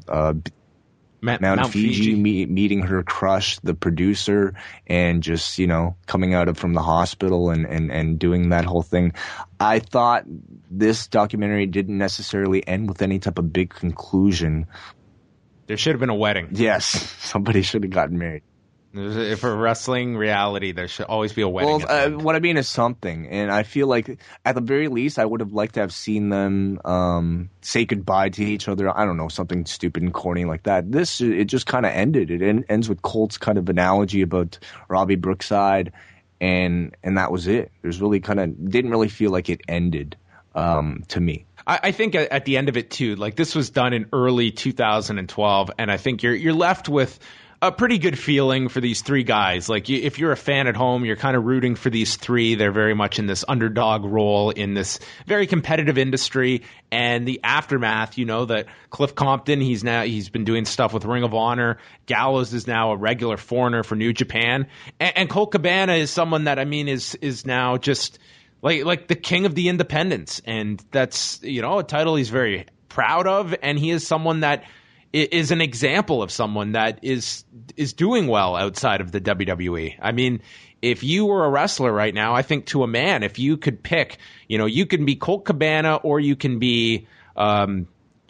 S8: Mount Fiji meeting her crush, the producer, and just coming out from the hospital and doing that whole thing. I thought this documentary didn't necessarily end with any type of big conclusion.
S7: There should have been a wedding.
S8: Yes, somebody should have gotten married.
S7: For wrestling reality, there should always be a wedding.
S8: Well, what I mean is something, and I feel like at the very least, I would have liked to have seen them say goodbye to each other. I don't know, something stupid and corny like that. It just kind of ended. It ends with Colt's kind of analogy about Robbie Brookside, and that was it. There's really didn't really feel like it ended to me.
S7: I think at the end of it too, like this was done in early 2012, and I think you're left with a pretty good feeling for these three guys. Like if you're a fan at home, you're kind of rooting for these three. They're very much in this underdog role in this very competitive industry. And the aftermath, that Cliff Compton, he's been doing stuff with Ring of Honor. Gallows is now a regular foreigner for New Japan. And Colt Cabana is someone that, is now just like the king of the independents. And that's, a title he's very proud of. And he is someone that is an example of someone that is doing well outside of the WWE. If you were a wrestler right now, I think to a man, if you could pick, you can be Colt Cabana or you can be, a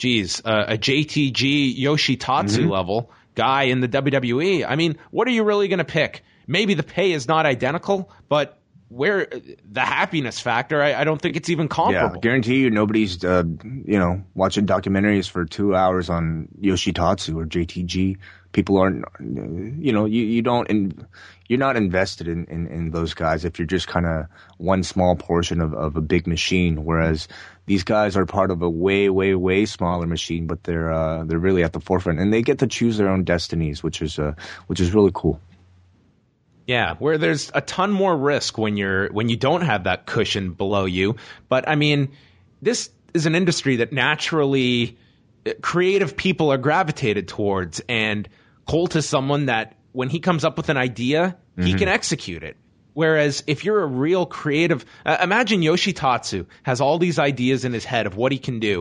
S7: JTG Yoshitatsu level guy in the WWE. What are you really going to pick? Maybe the pay is not identical, but where the happiness factor, I don't think it's even comparable.
S8: Yeah, guarantee you nobody's, watching documentaries for 2 hours on Yoshitatsu or JTG. People aren't, you're not invested in those guys if you're just kind of one small portion of a big machine. Whereas these guys are part of a way, way, way smaller machine, but they're really at the forefront, and they get to choose their own destinies, which is really cool.
S7: Yeah, where there's a ton more risk when you don't have that cushion below you. But this is an industry that naturally creative people are gravitated towards, and Colt is someone that when he comes up with an idea, he can execute it. Whereas if you're a real creative, imagine Yoshitatsu has all these ideas in his head of what he can do.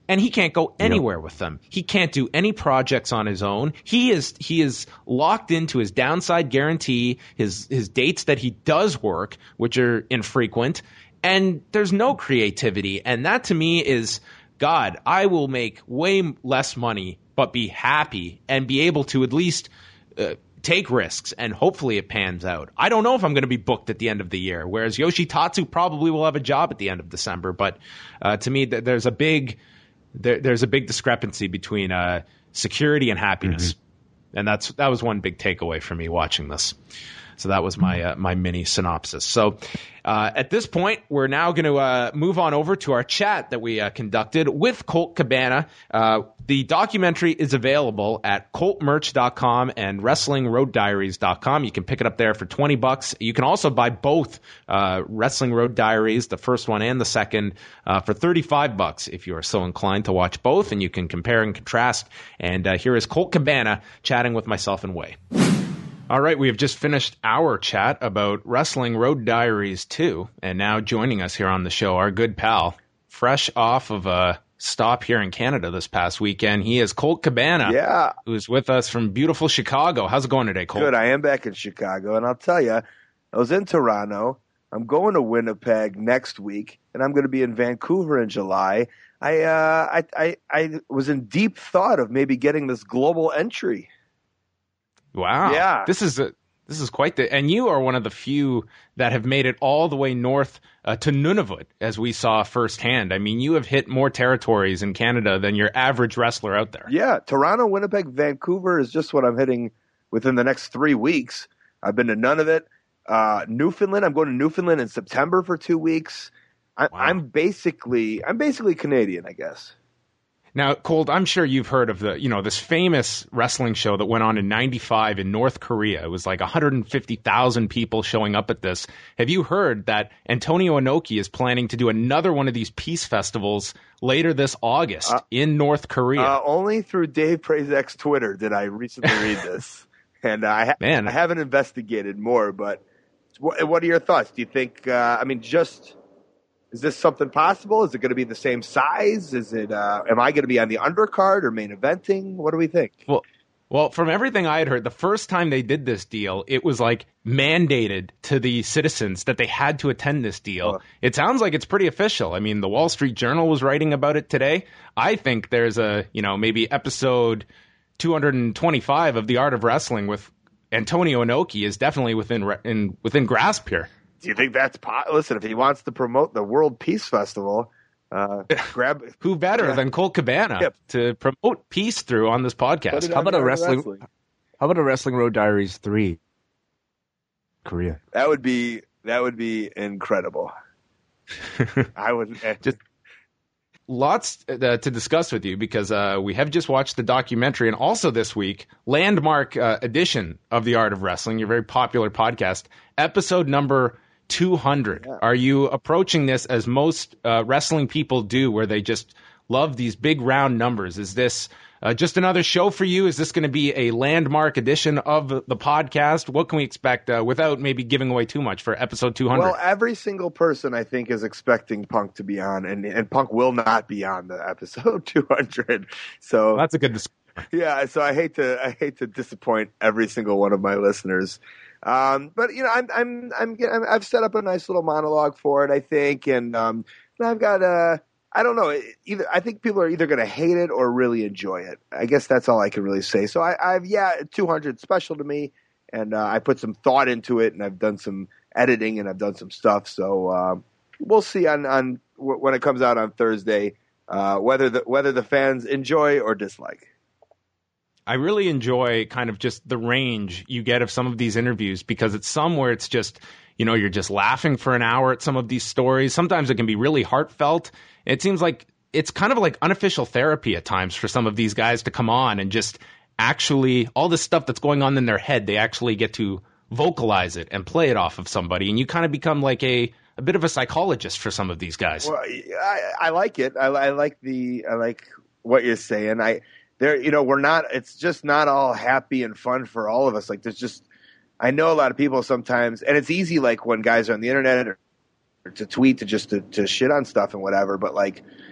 S7: and he can't go anywhere with them. He can't do any projects on his own. He is locked into his downside guarantee, his dates that he does work, which are infrequent, and there's no creativity. And that to me is, God, I will make way less money but be happy and be able to at least take risks, and hopefully it pans out. I don't know if I'm going to be booked at the end of the year, whereas Yoshitatsu probably will have a job at the end of December. But to me, there's a big discrepancy between security and happiness, and that was one big takeaway for me watching this. So that was my mini synopsis. So at this point, we're now going to move on over to our chat that we conducted with Colt Cabana. The documentary is available at coltmerch.com and wrestlingroaddiaries.com. You can pick it up there for $20. You can also buy both Wrestling Road Diaries, the first one and the second, for $35 if you are so inclined to watch both, and you can compare and contrast. And here is Colt Cabana chatting with myself and Way. All right, we have just finished our chat about Wrestling Road Diaries 2, and now joining us here on the show, our good pal, fresh off of a stop here in Canada this past weekend. He is Colt Cabana, who's with us from beautiful Chicago. How's it going today, Colt?
S9: Good, I am back in Chicago, and I'll tell you, I was in Toronto. I'm going to Winnipeg next week, and I'm going to be in Vancouver in July. I was in deep thought of maybe getting this global entry.
S7: Wow.
S9: Yeah.
S7: This is quite and you are one of the few that have made it all the way north to Nunavut, as we saw firsthand. I mean, you have hit more territories in Canada than your average wrestler out there.
S9: Yeah. Toronto, Winnipeg, Vancouver is just what I'm hitting within the next 3 weeks. I've been to Nunavut. Newfoundland. I'm going to Newfoundland in September for 2 weeks. I'm basically Canadian, I guess.
S7: Now, Colt, I'm sure you've heard of this famous wrestling show that went on in '95 in North Korea. It was like 150,000 people showing up at this. Have you heard that Antonio Inoki is planning to do another one of these peace festivals later this August in North Korea?
S9: Only through Dave Prazak's Twitter did I recently read this. And I haven't investigated more, but what are your thoughts? Do you think, is this something possible? Is it going to be the same size? Is it? Am I going to be on the undercard or main eventing? What do we think?
S7: Well, from everything I had heard, the first time they did this deal, it was like mandated to the citizens that they had to attend this deal. It sounds like it's pretty official. I mean, the Wall Street Journal was writing about it today. I think there's maybe episode 225 of The Art of Wrestling with Antonio Inoki is definitely within grasp here.
S9: Do you think that's listen? If he wants to promote the World Peace Festival, grab
S7: who better than Colt Cabana to promote peace through on this podcast?
S8: How about a Wrestling Road Diaries 3? Korea.
S9: That would be incredible. I would
S7: just lots to discuss with you because we have just watched the documentary, and also this week, landmark edition of The Art of Wrestling, your very popular podcast, episode number 200. Yeah. Are you approaching this as most wrestling people do, where they just love these big round numbers? Is this just another show for you? Is this going to be a landmark edition of the podcast? What can we expect without maybe giving away too much for episode 200?
S9: Well, every single person I think is expecting Punk to be on, and Punk will not be on the episode 200. So
S7: that's a good disclaimer.
S9: Yeah, so I hate to disappoint every single one of my listeners. But I've set up a nice little monologue for it, I think, and I've got I don't know. I think people are either going to hate it or really enjoy it. I guess that's all I can really say. So I've 200 special to me, and I put some thought into it, and I've done some editing, and I've done some stuff. So we'll see on when it comes out on Thursday whether the fans enjoy or dislike.
S7: I really enjoy kind of just the range you get of some of these interviews, because it's some where it's just, you're just laughing for an hour at some of these stories. Sometimes it can be really heartfelt. It seems like it's kind of like unofficial therapy at times for some of these guys to come on and just actually, all this stuff that's going on in their head, they actually get to vocalize it and play it off of somebody. And you kind of become like a bit of a psychologist for some of these guys.
S9: Well, I like it. I like what you're saying. We're not, it's just not all happy and fun for all of us. Like I know a lot of people sometimes, and it's easy, like when guys are on the internet or to tweet to shit on stuff and whatever. But like,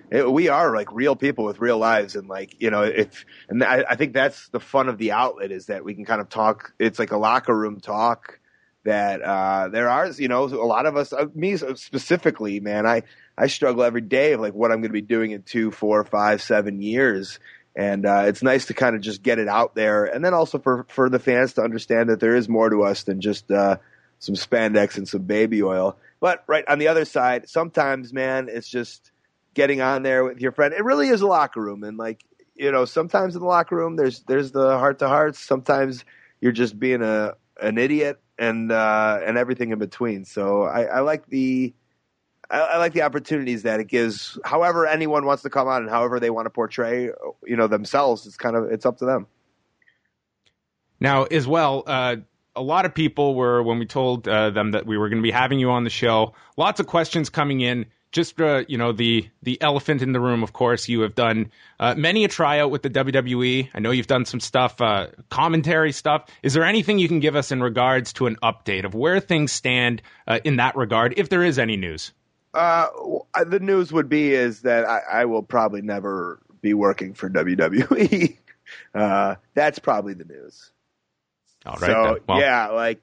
S9: we are like real people with real lives, and like, you know, I think that's the fun of the outlet, is that we can kind of talk. It's like a locker room talk that there are, you know, a lot of us, me specifically, man, I struggle every day of like what I'm going to be doing in 2, 4, 5, 7 years. And it's nice to kind of just get it out there. And then also for the fans to understand that there is more to us than just some spandex and some baby oil. But right on the other side, sometimes, man, it's just getting on there with your friend. It really is a locker room. And like, you know, sometimes in the locker room, there's the heart to hearts. Sometimes you're just being an idiot and everything in between. So I like the opportunities that it gives. However anyone wants to come on and however they want to portray, you know, themselves, it's up to them.
S7: Now, as well, a lot of people were, when we told them that we were going to be having you on the show, lots of questions coming in. Just, you know, the elephant in the room, of course, you have done many a tryout with the WWE. I know you've done some stuff, commentary stuff. Is there anything you can give us in regards to an update of where things stand in that regard, if there is any news?
S9: The news would be is that I will probably never be working for WWE. That's probably the news.
S7: All right.
S9: So,
S7: well,
S9: yeah, like,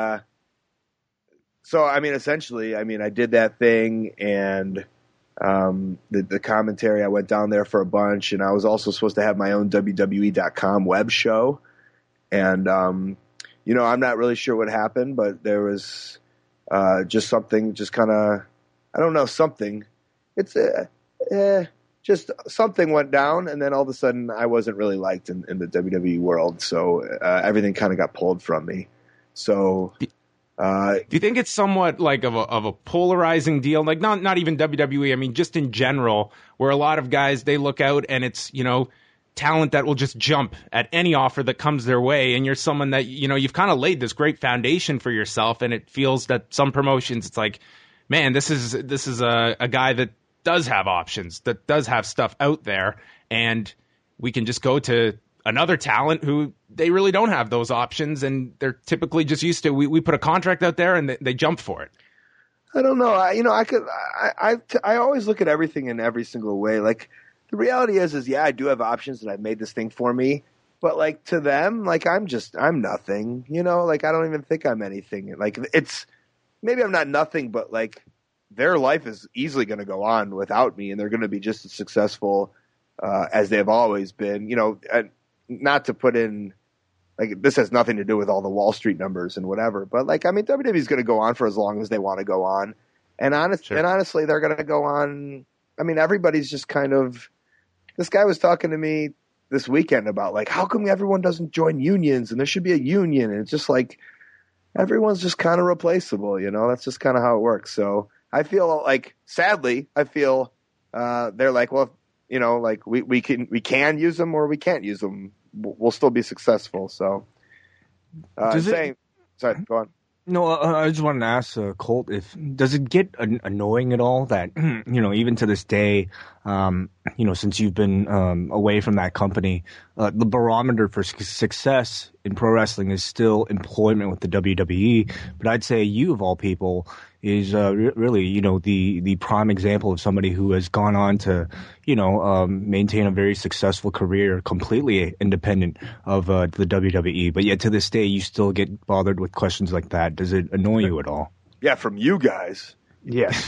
S9: so, I mean, essentially, I mean, I did that thing, and the commentary, I went down there for a bunch, and I was also supposed to have my own WWE.com web show. And, you know, I'm not really sure what happened, but there was just something, just kind of, I don't know, something. It's just something went down, and then all of a sudden I wasn't really liked in the WWE world, so everything kind of got pulled from me. So,
S7: do you think it's somewhat like of a polarizing deal? Like not even WWE. I mean, just in general, where a lot of guys, they look out and it's, you know, talent that will just jump at any offer that comes their way, and you're someone that, you know, you've kind of laid this great foundation for yourself, and it feels that some promotions, it's like, man, this is a guy that does have options, that does have stuff out there, and we can just go to another talent who they really don't have those options, and they're typically just used to, we put a contract out there and they jump for it.
S9: I don't know. I always look at everything in every single way. Like, the reality is yeah, I do have options, and I've made this thing for me. But like, to them, like, I'm nothing, you know, like, I don't even think I'm anything. Like, maybe I'm not nothing, but like, their life is easily going to go on without me, and they're going to be just as successful as they've always been. You know, not to put in, like, this has nothing to do with all the Wall Street numbers and whatever, but like, I mean, WWE is going to go on for as long as they want to go on, and honestly, they're going to go on. I mean, everybody's just kind of. This guy was talking to me this weekend about like, how come everyone doesn't join unions, and there should be a union, and it's just like, everyone's just kind of replaceable, you know. That's just kind of how it works. So I feel like, sadly, they're like, well, you know, like we can use them or we can't use them. We'll still be successful. So, sorry, go on.
S10: No, I just wanted to ask Colt, does it get annoying at all that, you know, even to this day, you know, since you've been away from that company, the barometer for success in pro wrestling is still employment with the WWE. But I'd say you, of all people, is really, you know, the prime example of somebody who has gone on to, you know, maintain a very successful career completely independent of the WWE. But yet to this day, you still get bothered with questions like that. Does it annoy you at all?
S9: Yeah, from you guys. Yes.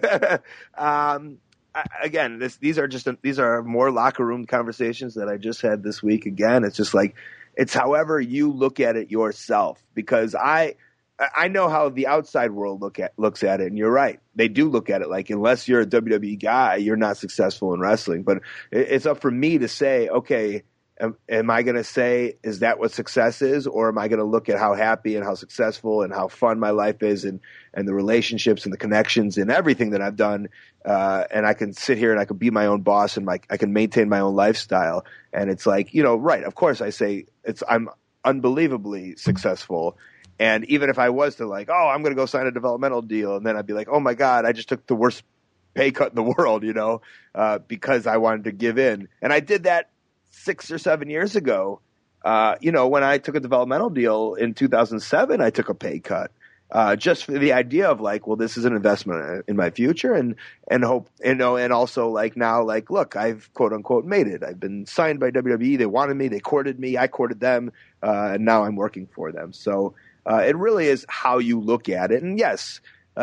S9: Again, these are more locker room conversations that I just had this week. Again, it's just like, it's however you look at it yourself, because I know how the outside world looks at it, and you're right. They do look at it like, unless you're a WWE guy, you're not successful in wrestling. But it's up for me to say, okay, am I going to say, is that what success is? Or am I going to look at how happy and how successful and how fun my life is, and the relationships and the connections and everything that I've done, and I can sit here and I can be my own boss, and I can maintain my own lifestyle. And it's like, you know, right, of course I say I'm unbelievably successful. And even if I was to like, oh, I'm going to go sign a developmental deal, and then I'd be like, oh my God, I just took the worst pay cut in the world, you know, because I wanted to give in. And I did that 6 or 7 years ago. You know, when I took a developmental deal in 2007, I took a pay cut. just for the idea of like, well, this is an investment in my future, and hope, and also like now, like, look, I've quote unquote made it. I've been signed by WWE. They wanted me. They courted me. I courted them, and now I'm working for them. So it really is how you look at it. And yes,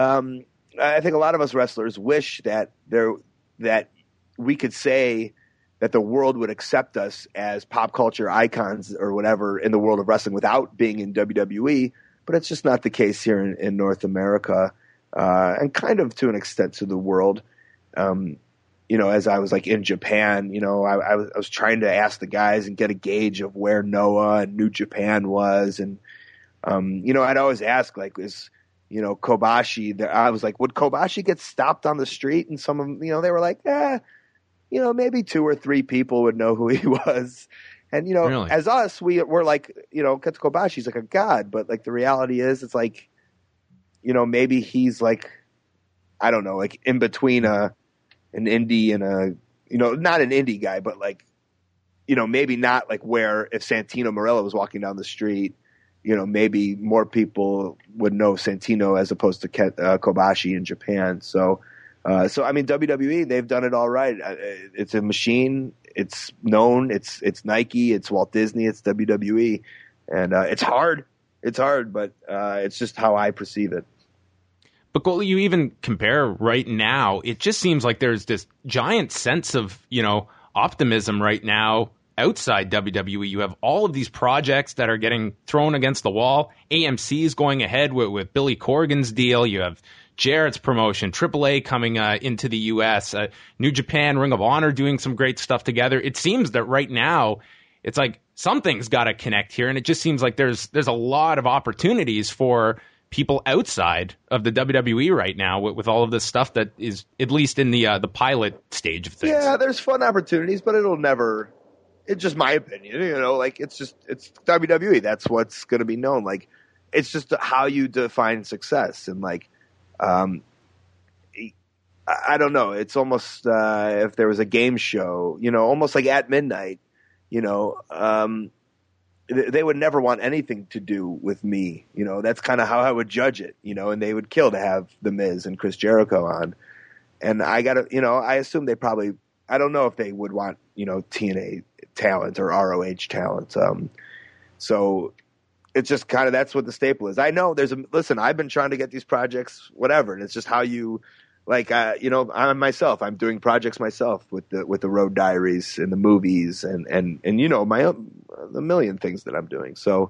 S9: I think a lot of us wrestlers wish that we could say that the world would accept us as pop culture icons or whatever in the world of wrestling without being in WWE. But it's just not the case here in North America, and kind of to an extent to the world. As I was like in Japan, I was trying to ask the guys and get a gauge of where Noah and New Japan was. And, I'd always ask, like, is, Kobashi there? I was like, would Kobashi get stopped on the street? And some of them, they were like, maybe 2 or 3 people would know who he was. And,
S7: Really?
S9: as us, we're like, Kenta Kobashi's like a god, but like the reality is it's like, maybe he's like, I don't know, like in between an indie and a, not an indie guy, but like, maybe not like where if Santino Marella was walking down the street, maybe more people would know Santino as opposed to Kobashi in Japan. So I mean, WWE, they've done it all right. It's a machine. It's known. It's Nike. It's Walt Disney. It's WWE, and it's hard. It's hard, but it's just how I perceive it.
S7: But Cole, you even compare right now, it just seems like there's this giant sense of, optimism right now outside WWE. You have all of these projects that are getting thrown against the wall. AMC is going ahead with Billy Corgan's deal. You have Jarrett's promotion, AAA coming into the U.S., New Japan, Ring of Honor doing some great stuff together. It seems that right now it's like something's got to connect here, and it just seems like there's a lot of opportunities for people outside of the WWE right now with all of this stuff that is at least in the pilot stage of things.
S9: Yeah, there's fun opportunities, but it'll never. It's just my opinion, like it's WWE. That's what's going to be known. Like it's just how you define success, and like. I don't know. It's almost if there was a game show, almost like At Midnight, they would never want anything to do with me. That's kind of how I would judge it, and they would kill to have The Miz and Chris Jericho on. And I I assume they probably, I don't know if they would want, TNA talent or ROH talent. So it's just kind of, that's what the staple is. I know listen, I've been trying to get these projects, whatever. And it's just how you, like, I'm doing projects myself with the Road Diaries and the movies and the million things that I'm doing. So,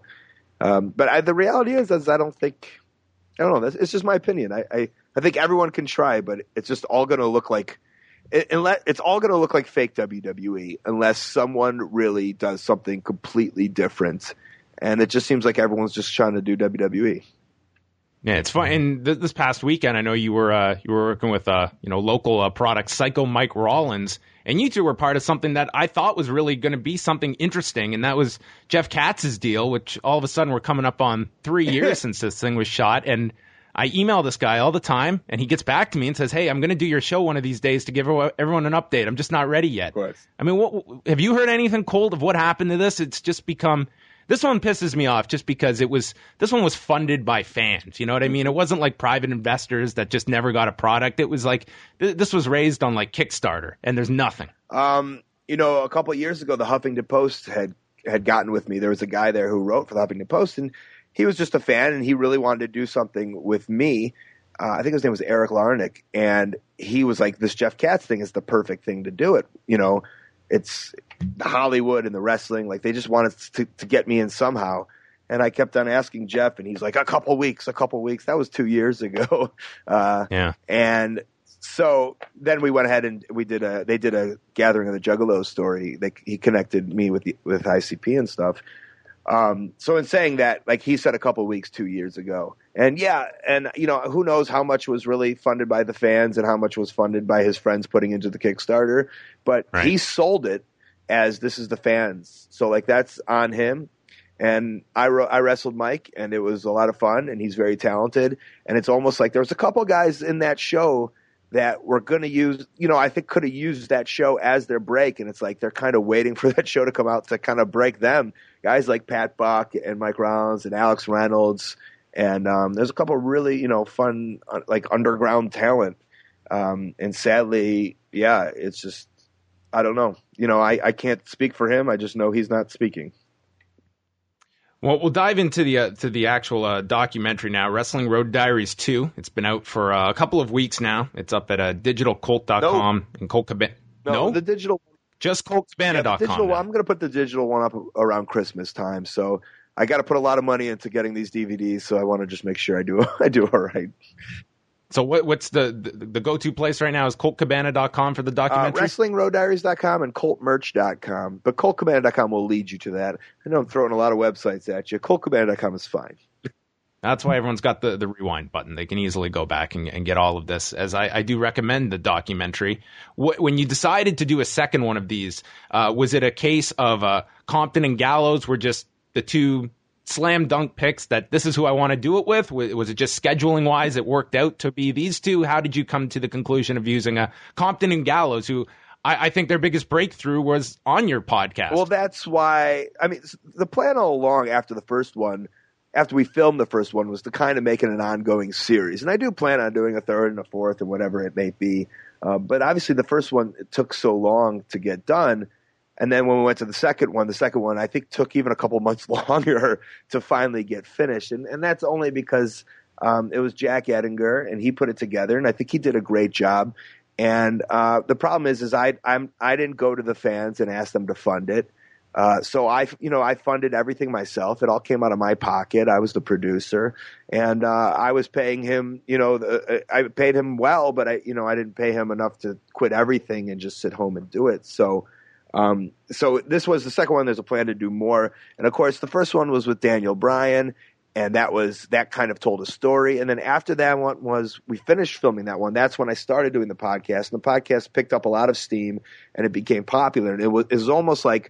S9: but the reality is I don't know. It's just my opinion. I think everyone can try, but it's just all going to look like, it's all going to look like fake WWE unless someone really does something completely different. And it just seems like everyone's just trying to do WWE.
S7: Yeah, it's fun. And this past weekend, I know you were working with local product Psycho Mike Rollins, and you two were part of something that I thought was really going to be something interesting, and that was Jeff Katz's deal, which all of a sudden we're coming up on 3 years since this thing was shot. And I email this guy all the time, and he gets back to me and says, "Hey, I'm going to do your show one of these days to give everyone an update. I'm just not ready yet."
S9: Of course.
S7: I mean, have you heard anything cold of what happened to this? It's just become. This one pisses me off just because this one was funded by fans. You know what I mean? It wasn't like private investors that just never got a product. It was like this was raised on like Kickstarter, and there's nothing.
S9: A couple of years ago, the Huffington Post had gotten with me. There was a guy there who wrote for the Huffington Post, and he was just a fan, and he really wanted to do something with me. I think his name was Eric Larnick, and he was like, "This Jeff Katz thing is the perfect thing to do it." It's Hollywood and the wrestling, like they just wanted to get me in somehow. And I kept on asking Jeff, and he's like, a couple weeks. That was 2 years ago.
S7: Yeah.
S9: And so then we went ahead and they did a Gathering of the Juggalos story. He connected me with ICP and stuff. So in saying that, like he said a couple weeks 2 years ago. And yeah, and who knows how much was really funded by the fans and how much was funded by his friends putting into the Kickstarter, but right. He sold it as this is the fans. So like that's on him. And I wrestled Mike, and it was a lot of fun, and he's very talented. And it's almost like there was a couple guys in that show that were going to use, I think could have used that show as their break. And it's like they're kind of waiting for that show to come out to kind of break them. Guys like Pat Buck and Mike Rollins and Alex Reynolds And there's a couple really, fun, like underground talent. And sadly, yeah, it's just, I don't know. I can't speak for him. I just know he's not speaking.
S7: Well, we'll dive into the actual documentary now. Wrestling Road Diaries 2. It's been out for a couple of weeks now. It's up at digitalcolt.com and Colt Cabana. No,
S9: the digital.
S7: Just coltcabana.com.
S9: Digital. I'm going to put the digital one up around Christmas time. So I got to put a lot of money into getting these DVDs. So I want to just make sure I do all right.
S7: So what's the go-to place right now is coltcabana.com for the documentary?
S9: WrestlingRoadDiaries.com and ColtMerch.com. But ColtCabana.com will lead you to that. I know I'm throwing a lot of websites at you. ColtCabana.com is fine.
S7: That's why everyone's got the rewind button. They can easily go back and get all of this, as I do recommend the documentary. When you decided to do a second one of these, was it a case of Compton and Gallows were just the two slam dunk picks that this is who I want to do it with? Was it just scheduling wise it worked out to be these two? How did you come to the conclusion of using Compton and Gallows, who I think their biggest breakthrough was on your podcast?
S9: Well, that's why, the plan all along after we filmed the first one, was to kind of make it an ongoing series. And I do plan on doing a third and a fourth and whatever it may be. But obviously the first one, it took so long to get done. And then when we went to the second one I think took even a couple months longer to finally get finished. And that's only because it was Jack Ettinger and he put it together, and I think he did a great job. And the problem is I didn't go to the fans and ask them to fund it. So I funded everything myself. It all came out of my pocket. I was the producer, and I was paying him. I paid him well, but I didn't pay him enough to quit everything and just sit home and do it. So this was the second one. There's a plan to do more. And of course, the first one was with Daniel Bryan, and that kind of told a story. And then after that one we finished filming that one. That's when I started doing the podcast, and the podcast picked up a lot of steam and it became popular. And it was almost like,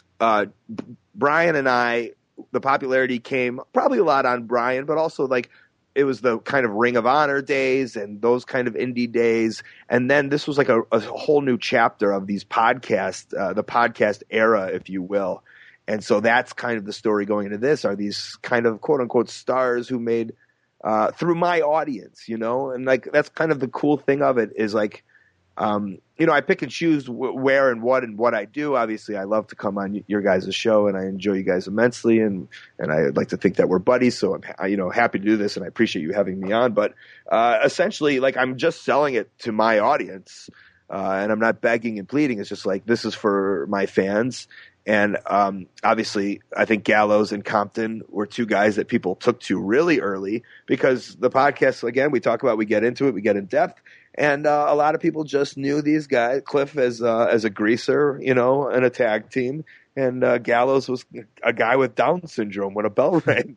S9: Bryan and I, the popularity came probably a lot on Bryan, but also like, it was the kind of Ring of Honor days and those kind of indie days. And then this was like a whole new chapter of these podcasts, the podcast era, if you will. And so that's kind of the story going into this, are these kind of quote unquote stars who made, through my audience, and like, that's kind of the cool thing of it is like, I pick and choose where and what I do. Obviously, I love to come on your guys' show, and I enjoy you guys immensely, and I'd like to think that we're buddies. So I'm happy to do this, and I appreciate you having me on. But essentially, like, I'm just selling it to my audience, and I'm not begging and pleading. It's just like, this is for my fans. And obviously, I think Gallows and Compton were two guys that people took to really early, because the podcast, again, we talk about, we get into it, we get in depth. And a lot of people just knew these guys, Cliff as a greaser, and a tag team. And Gallows was a guy with Down syndrome when a bell rang,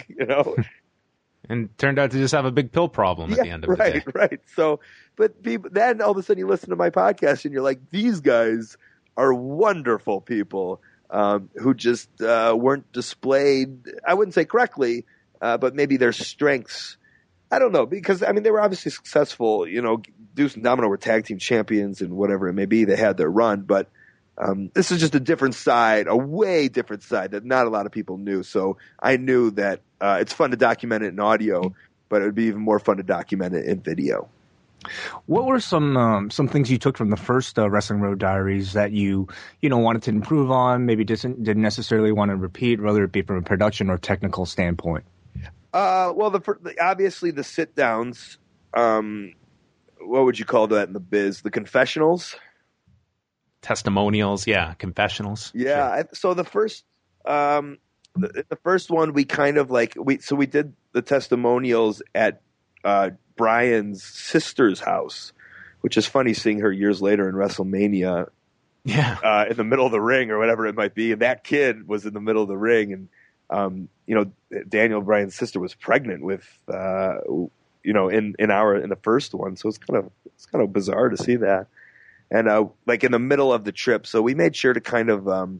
S7: And turned out to just have a big pill problem at the end of the day.
S9: Right. So, but then all of a sudden you listen to my podcast and you're like, these guys are wonderful people who just weren't displayed, I wouldn't say correctly, but maybe their strengths. I don't know, because, they were obviously successful. Deuce and Domino were tag team champions and whatever it may be. They had their run, but this is just a different side, a way different side that not a lot of people knew. So I knew that it's fun to document it in audio, but it would be even more fun to document it in video.
S10: What were some things you took from the first Wrestling Road Diaries that you wanted to improve on, maybe didn't necessarily want to repeat, whether it be from a production or technical standpoint?
S9: Well, obviously the sit downs. What would you call that in the biz? The confessionals,
S7: testimonials, confessionals.
S9: Yeah. Sure. So the first, the first one, we kind of like we did the testimonials at Bryan's sister's house, which is funny seeing her years later in WrestleMania.
S7: Yeah.
S9: In the middle of the ring or whatever it might be, and that kid was in the middle of the ring, and Daniel Bryan's sister was pregnant with, in the first one. So it's kind of bizarre to see that. And, like in the middle of the trip. So we made sure to kind of,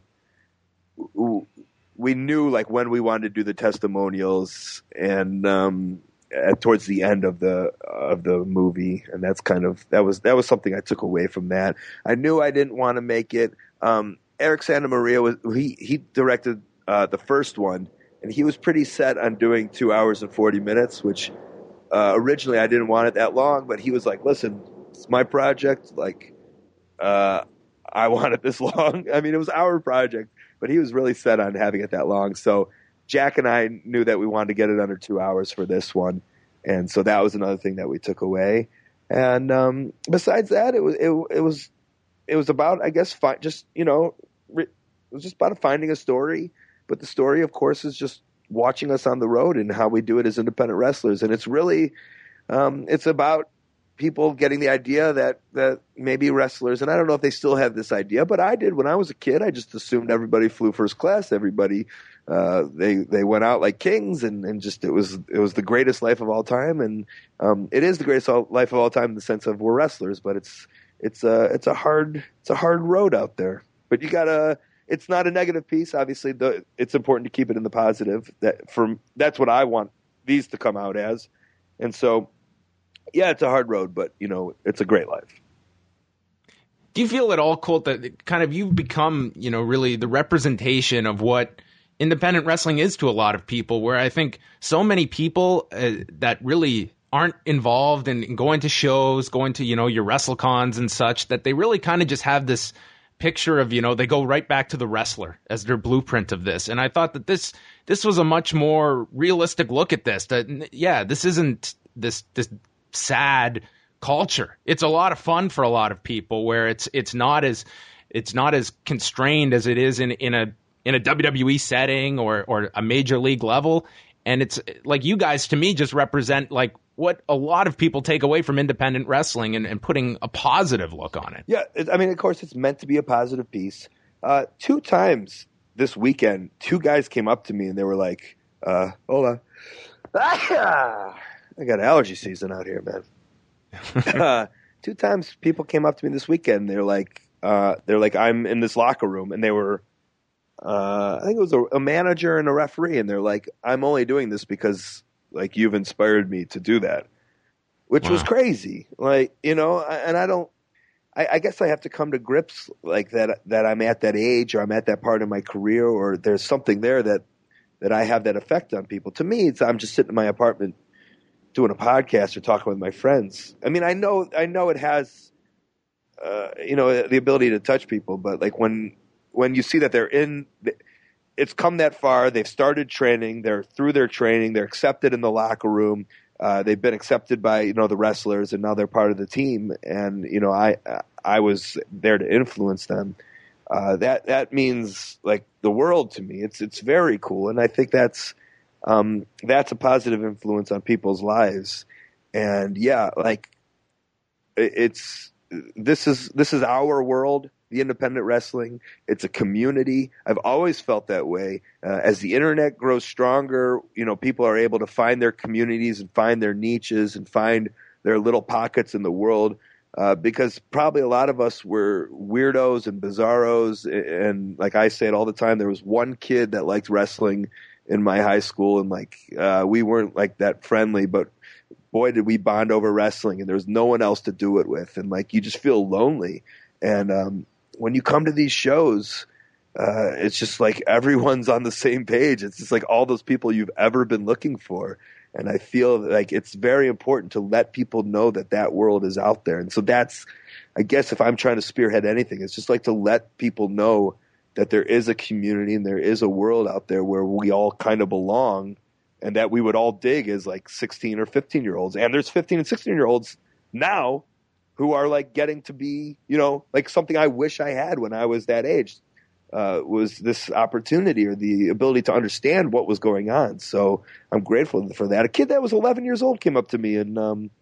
S9: we knew like when we wanted to do the testimonials and, towards the end of the movie. And that's that was something I took away from that. I knew I didn't want to make it, Eric Santamaria he directed, the first one, and he was pretty set on doing 2 hours and 40 minutes, which originally I didn't want it that long, but he was like, listen, it's my project. Like, I want it this long. I mean, it was our project, but he was really set on having it that long. So Jack and I knew that we wanted to get it under 2 hours for this one. And so that was another thing that we took away. And besides that, it was about, I guess, it was just about finding a story. But the story, of course, is just watching us on the road and how we do it as independent wrestlers. And it's really, it's about people getting the idea that maybe wrestlers, and I don't know if they still have this idea, but I did when I was a kid. I just assumed everybody flew first class. Everybody, they went out like kings, and just it was the greatest life of all time. And it is the greatest life of all time in the sense of we're wrestlers, but it's a hard road out there. But you gotta. It's not a negative piece. Obviously, it's important to keep it in the positive. That's what I want these to come out as. And so, yeah, it's a hard road, but it's a great life.
S7: Do you feel at all, Colt, that kind of you've become, really the representation of what independent wrestling is to a lot of people, where I think so many people that really aren't involved in going to shows, going to, your WrestleCons and such, that they really kind of just have this picture of, they go right back to the wrestler as their blueprint of this. And I thought that this was a much more realistic look at this, that, yeah, this isn't this sad culture. It's a lot of fun for a lot of people, where it's not as constrained as it is in a WWE setting or a major league level. And it's like, you guys to me just represent like what a lot of people take away from independent wrestling and putting a positive look on it.
S9: Yeah, of course, it's meant to be a positive piece. 2 times this weekend, 2 guys came up to me and they were like, hold on. I got allergy season out here, man. 2 times people came up to me this weekend. And they're like, I'm in this locker room, and they were, I think it was a manager and a referee, and they're like, I'm only doing this because like you've inspired me to do that, which was crazy. Like, and I guess I have to come to grips like that I'm at that age, or I'm at that part of my career, or there's something there that I have that effect on people. To me, I'm just sitting in my apartment doing a podcast or talking with my friends. I mean, I know it has, the ability to touch people, but like when you see that it's come that far, they've started training, they're through their training, they're accepted in the locker room, they've been accepted by, the wrestlers, and now they're part of the team. And, I was there to influence them. That means like the world to me. It's very cool. And I think that's a positive influence on people's lives. And yeah, like this is our world. The independent wrestling, it's a community. I've always felt that way. As the internet grows stronger, people are able to find their communities and find their niches and find their little pockets in the world. Because probably a lot of us were weirdos and bizarros. And like I say it all the time, there was one kid that liked wrestling in my high school, and like we weren't like that friendly, but boy, did we bond over wrestling, and there was no one else to do it with. And like you just feel lonely. And when you come to these shows, it's just like everyone's on the same page. It's just like all those people you've ever been looking for. And I feel like it's very important to let people know that world is out there. And so that's, I guess, if I'm trying to spearhead anything, it's just like to let people know that there is a community and there is a world out there where we all kind of belong, and that we would all dig as like 16 or 15-year-olds. And there's 15 and 16-year-olds now who are like getting to be, like something I wish I had when I was that age, was this opportunity or the ability to understand what was going on. So I'm grateful for that. A kid that was 11 years old came up to me at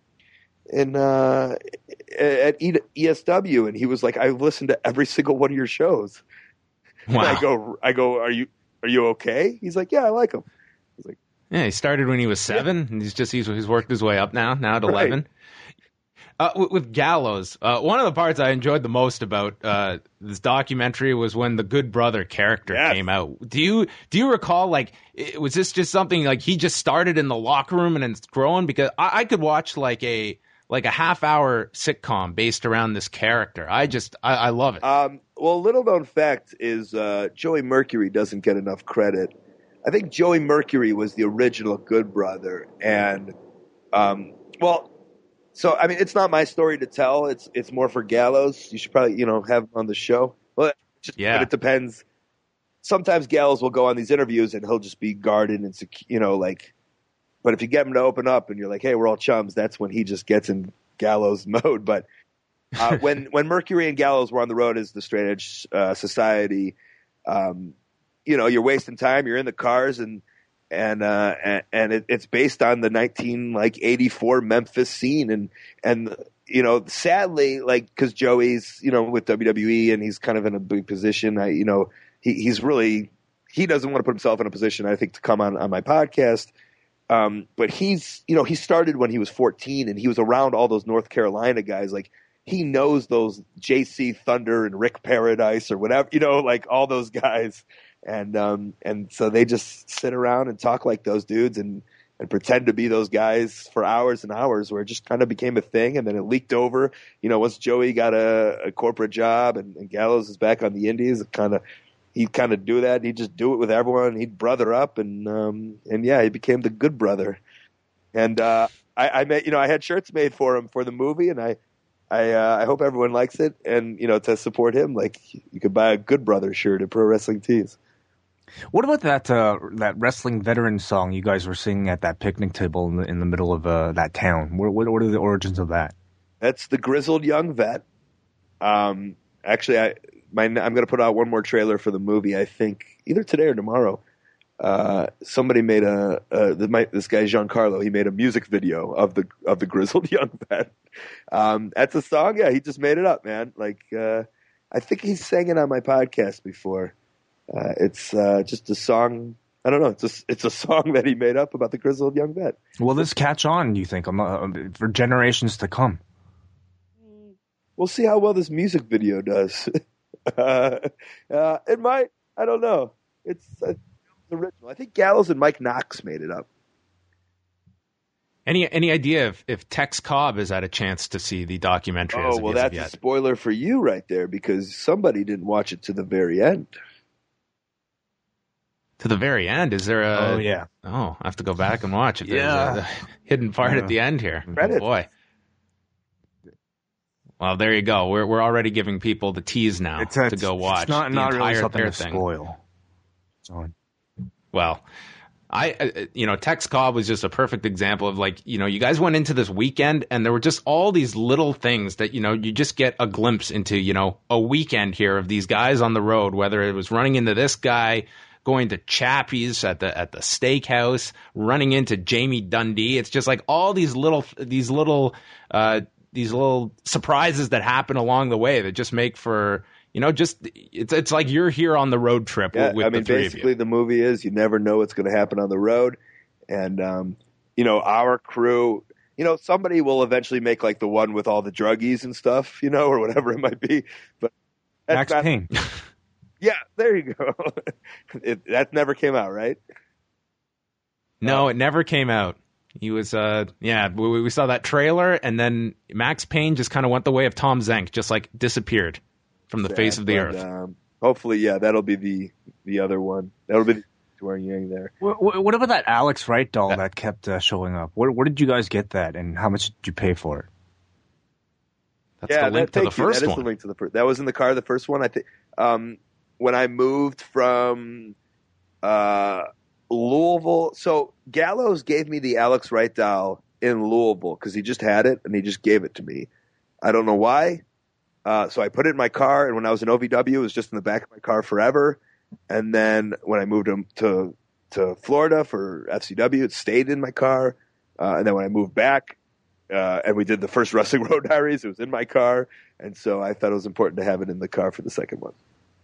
S9: ESW, and he was like, "I've listened to every single one of your shows."
S7: Wow.
S9: I go, are you okay? He's like, "Yeah, I like them." I was like,
S7: yeah, he started when he was 7, and he's worked his way up now at 11. With Gallows, one of the parts I enjoyed the most about this documentary was when the Good Brother character came out. Do you recall, like, was this just something like he just started in the locker room and it's growing? Because I could watch like a half-hour sitcom based around this character. I love it.
S9: Well, little known fact is Joey Mercury doesn't get enough credit. I think Joey Mercury was the original Good Brother, and so I mean, it's not my story to tell. It's more for Gallows. You should probably have him on the show. Well, but it depends. Sometimes Gallows will go on these interviews and he'll just be guarded and But if you get him to open up and you're like, hey, we're all chums, that's when he just gets in Gallows mode. But when Mercury and Gallows were on the road as the Straight Edge Society, you're wasting time. You're in the cars and it's based on the 1984 Memphis scene and sadly, because Joey's with WWE and he's kind of in a big position. He doesn't want to put himself in a position, I think, to come on my podcast. But he started when he was 14 and he was around all those North Carolina guys. Like, he knows those JC Thunder and Rick Paradise or whatever, all those guys. And so they just sit around and talk like those dudes and pretend to be those guys for hours and hours, where it just kind of became a thing. And then it leaked over, once Joey got a corporate job and Gallows is back on the indies, he'd kind of do that. He'd just do it with everyone. He'd brother up and he became the Good Brother. And I had shirts made for him for the movie, and I hope everyone likes it. And to support him, like, you could buy a Good Brother shirt at Pro Wrestling Tees.
S10: What about that wrestling veteran song you guys were singing at that picnic table in the middle of that town? What are the origins of that?
S9: That's the Grizzled Young Vet. Actually, I'm going to put out one more trailer for the movie, I think, either today or tomorrow. Somebody made this guy, Giancarlo, he made a music video of the Grizzled Young Vet. That's a song. Yeah, he just made it up, man. Like, I think he sang it on my podcast before. It's just a song. I don't know. It's a song that he made up about the Grizzled Young Vet.
S10: Will this catch on, you think, for generations to come?
S9: We'll see how well this music video does. It might. I don't know. It's original. I think Gallows and Mike Knox made it up.
S7: Any idea if Tex Cobb has had a chance to see the documentary?
S9: Oh, well, that's a spoiler for you right there, because somebody didn't watch it to the very end.
S7: To the very end? Is there a...
S10: Oh, yeah.
S7: Oh, I have to go back and watch it.
S10: Yeah.
S7: There's a hidden part at the end here.
S9: Credits.
S7: Oh, boy. Well, there you go. We're already giving people the tease now to go watch.
S10: It's not
S7: the
S10: really something to
S7: thing.
S10: spoil.
S7: Well, Tex Cobb was just a perfect example of, like, you guys went into this weekend and there were just all these little things that, you just get a glimpse into, a weekend here of these guys on the road, whether it was running into this guy, going to Chappie's at the steakhouse, running into Jamie Dundee. It's just like all these little surprises that happen along the way that just make for, it's like you're here on the road trip with the three of you.
S9: Basically the movie is you never know what's going to happen on the road. And, our crew, somebody will eventually make like the one with all the druggies and stuff, or whatever it might be. But
S10: Max Payne.
S9: Yeah, there you go. That never came out, right?
S7: No, it never came out. He was, we saw that trailer, and then Max Payne just kind of went the way of Tom Zenk, just like disappeared from the face of the earth.
S9: Hopefully, that'll be the other one. That'll be wearing Yang there.
S10: What about that Alex Wright doll that kept showing up? Where did you guys get that, and how much did you pay for it?
S7: That's the link to the first one.
S9: That is the link to the first. That was in the car, the first one. I think when I moved from Louisville, so Gallows gave me the Alex Wright doll in Louisville because he just had it and he just gave it to me. I don't know why. So I put it in my car, and when I was in OVW, it was just in the back of my car forever. And then when I moved him to Florida for FCW, it stayed in my car. And then when I moved back, and we did the first Wrestling Road Diaries, it was in my car. And so I thought it was important to have it in the car for the second one.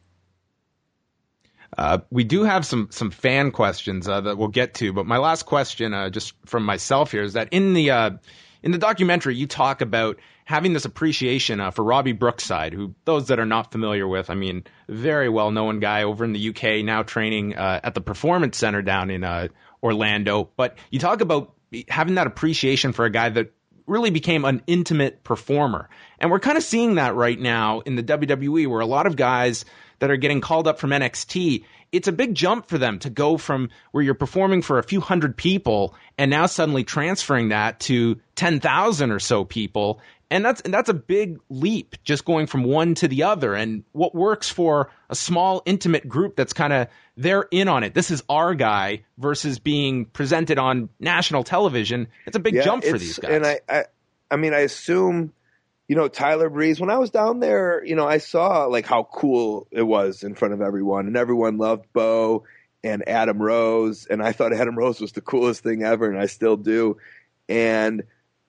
S7: We do have some fan questions that we'll get to, but my last question, just from myself here, is that in the documentary you talk about having this appreciation for Robbie Brookside, who those that are not familiar with, I mean, very well known guy over in the UK, now training at the Performance Center down in Orlando. But you talk about having that appreciation for a guy that really became an intimate performer, and we're kind of seeing that right now in the WWE, where a lot of guys that are getting called up from NXT, it's a big jump for them to go from where you're performing for a few hundred people and now suddenly transferring that to 10,000 or so people. And that's a big leap, just going from one to the other. And what works for a small, intimate group that's kind of, they're in on it. This is our guy versus being presented on national television. It's a big jump for these guys.
S9: And I mean, I assume, Tyler Breeze, when I was down there, I saw like how cool it was in front of everyone, and everyone loved Bo and Adam Rose. And I thought Adam Rose was the coolest thing ever. And I still do. And,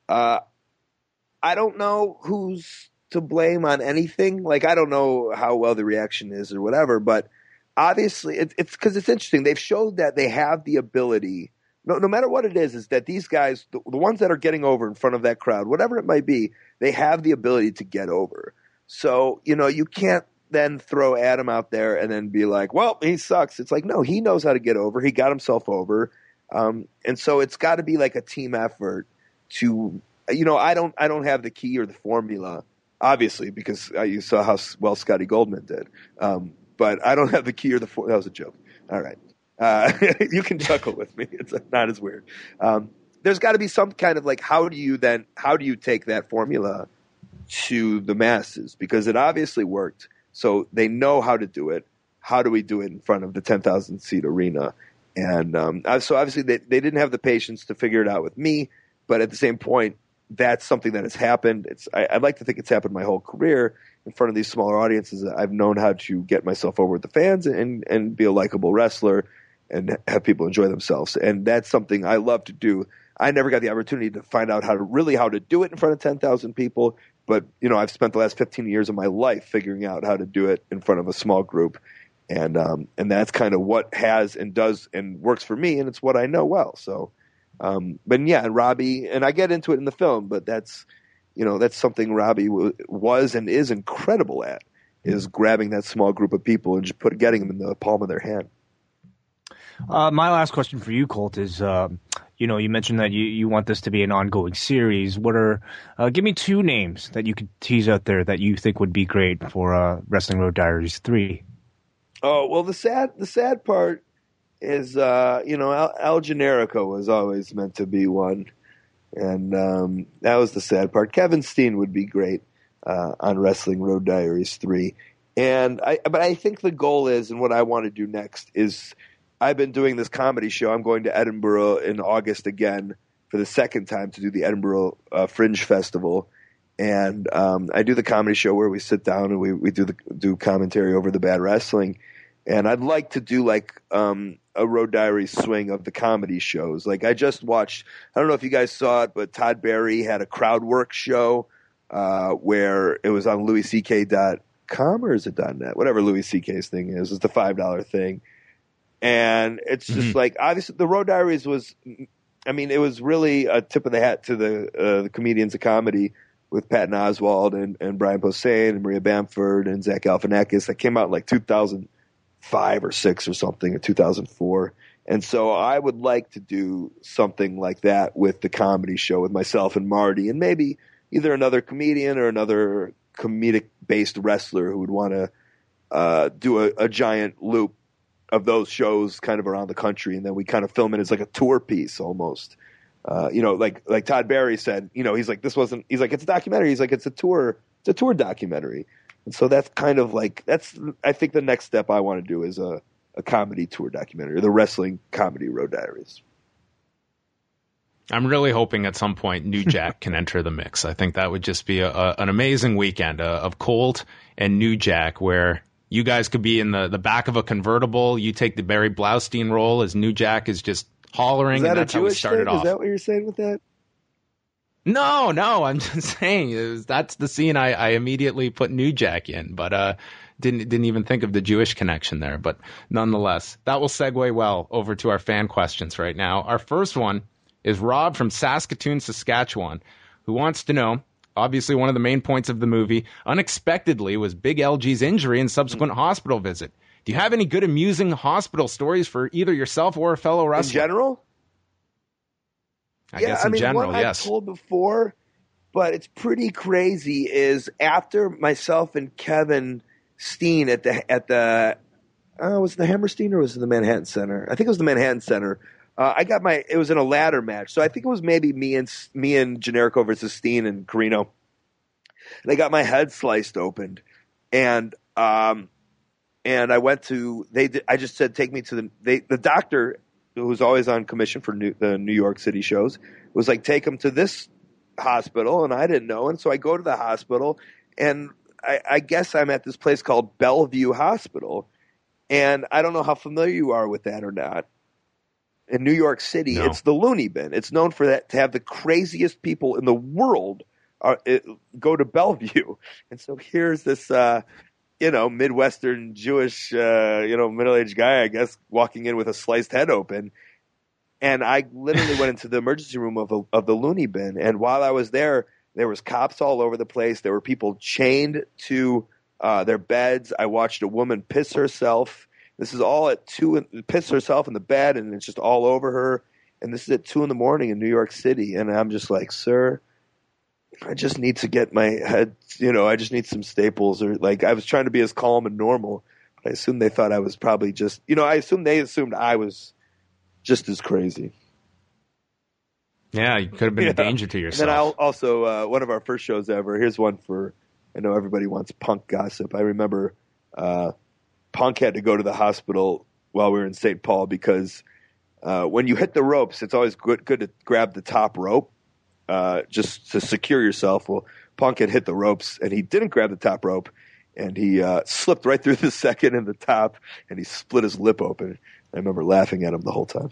S9: I don't know who's to blame on anything. Like, I don't know how well the reaction is or whatever, but obviously it's because it's interesting. They've showed that they have the ability, no matter what it is that these guys, the ones that are getting over in front of that crowd, whatever it might be, they have the ability to get over. So, you can't then throw Adam out there and then be like, well, he sucks. It's like, no, he knows how to get over. He got himself over. And so it's got to be like a team effort to, I don't have the key or the formula, obviously, because you saw how well Scotty Goldman did. But I don't have the key or the formula. That was a joke. All right. You can chuckle with me. It's not as weird. There's got to be some kind of like, how do you take that formula to the masses? Because it obviously worked. So they know how to do it. How do we do it in front of the 10,000 seat arena? And so obviously they didn't have the patience to figure it out with me. But at the same point, that's something that has happened. I'd like to think it's happened my whole career in front of these smaller audiences. I've known how to get myself over with the fans and be a likable wrestler and have people enjoy themselves. And that's something I love to do. I never got the opportunity to find out how to do it in front of 10,000 people. But, I've spent the last 15 years of my life figuring out how to do it in front of a small group. And that's kind of what has and does and works for me. And it's what I know well. So, but yeah, Robbie, and I get into it in the film, but that's something Robbie was and is incredible at, is grabbing that small group of people and just getting them in the palm of their hand.
S10: My last question for you, Colt, is, you mentioned that you want this to be an ongoing series. Give me two names that you could tease out there that you think would be great for Wrestling Road Diaries 3.
S9: Oh, well, the sad part is, El Generico was always meant to be one. And that was the sad part. Kevin Steen would be great on Wrestling Road Diaries 3. But I think the goal is, and what I want to do next is, I've been doing this comedy show. I'm going to Edinburgh in August again for the second time to do the Edinburgh Fringe Festival. And I do the comedy show where we sit down and we do commentary over the bad wrestling. And I'd like to do like a Road Diaries swing of the comedy shows. Like I just watched, I don't know if you guys saw it, but Todd Barry had a crowd work show where it was on LouisCK.com or is it .net? Whatever Louis C.K.'s thing is. It's the $5 thing. And it's just like, obviously the Road Diaries was, it was really a tip of the hat to the comedians of comedy with Patton Oswalt and Brian Posehn and Maria Bamford and Zach Galifianakis that came out in like 2005 or 6 or something, or 2004. And so I would like to do something like that with the comedy show with myself and Marty and maybe either another comedian or another comedic-based wrestler who would want to do a giant loop of those shows kind of around the country, and then we kind of film it as like a tour piece almost. Like Todd Barry said, he's like, it's a documentary. He's like, it's a tour documentary. And so that's kind of like, I think the next step I want to do is a comedy tour documentary, or the Wrestling Comedy Road Diaries.
S7: I'm really hoping at some point New Jack can enter the mix. I think that would just be an amazing weekend of Colt and New Jack, where you guys could be in the back of a convertible. You take the Barry Blaustein role as New Jack is just hollering.
S9: Is that
S7: and that's
S9: a Jewish
S7: how we started
S9: thing?
S7: off.
S9: Is that what you're saying with that?
S7: No, I'm just saying that's the scene I immediately put New Jack in, but didn't even think of the Jewish connection there. But nonetheless, that will segue well over to our fan questions right now. Our first one is Rob from Saskatoon, Saskatchewan, who wants to know, obviously one of the main points of the movie, unexpectedly, was Big LG's injury and subsequent hospital visit. Do you have any good, amusing hospital stories for either yourself or a fellow wrestler?
S9: In general?
S7: I guess in general,
S9: one
S7: yes.
S9: I've told before, but it's pretty crazy, is after myself and Kevin Steen at the was it the Hammerstein or was it the Manhattan Center? I think it was the Manhattan Center. It was in a ladder match, so I think it was maybe me and Generico versus Steen and Carino. And I got my head sliced open, and I went to I just said take me to the doctor who was always on commission for the New York City shows was like take him to this hospital, and I didn't know, and so I go to the hospital, and I guess I'm at this place called Bellevue Hospital, and I don't know how familiar you are with that or not. In New York City,
S7: No.
S9: It's the loony bin. It's known for that, to have the craziest people in the world go to Bellevue. And so here's this, Midwestern Jewish, middle-aged guy, I guess, walking in with a sliced head open. And I literally went into the emergency room of the loony bin. And while I was there was cops all over the place. There were people chained to their beds. I watched a woman piss herself. This is all at 2, piss herself in the bed, and it's just all over her. And this is at 2 a.m. in New York City. And I'm just like, sir, I just need to get my head, I just need some staples. Or like, I was trying to be as calm and normal, but I assumed they thought I was probably just, they assumed I was just as crazy.
S7: Yeah, you could have been a danger to
S9: And
S7: yourself.
S9: then I also, one of our first shows ever, here's one for, I know everybody wants Punk gossip. I remember Punk had to go to the hospital while we were in St. Paul because when you hit the ropes, it's always good to grab the top rope just to secure yourself. Well, Punk had hit the ropes, and he didn't grab the top rope, and he slipped right through the second and the top, and he split his lip open. I remember laughing at him the whole time.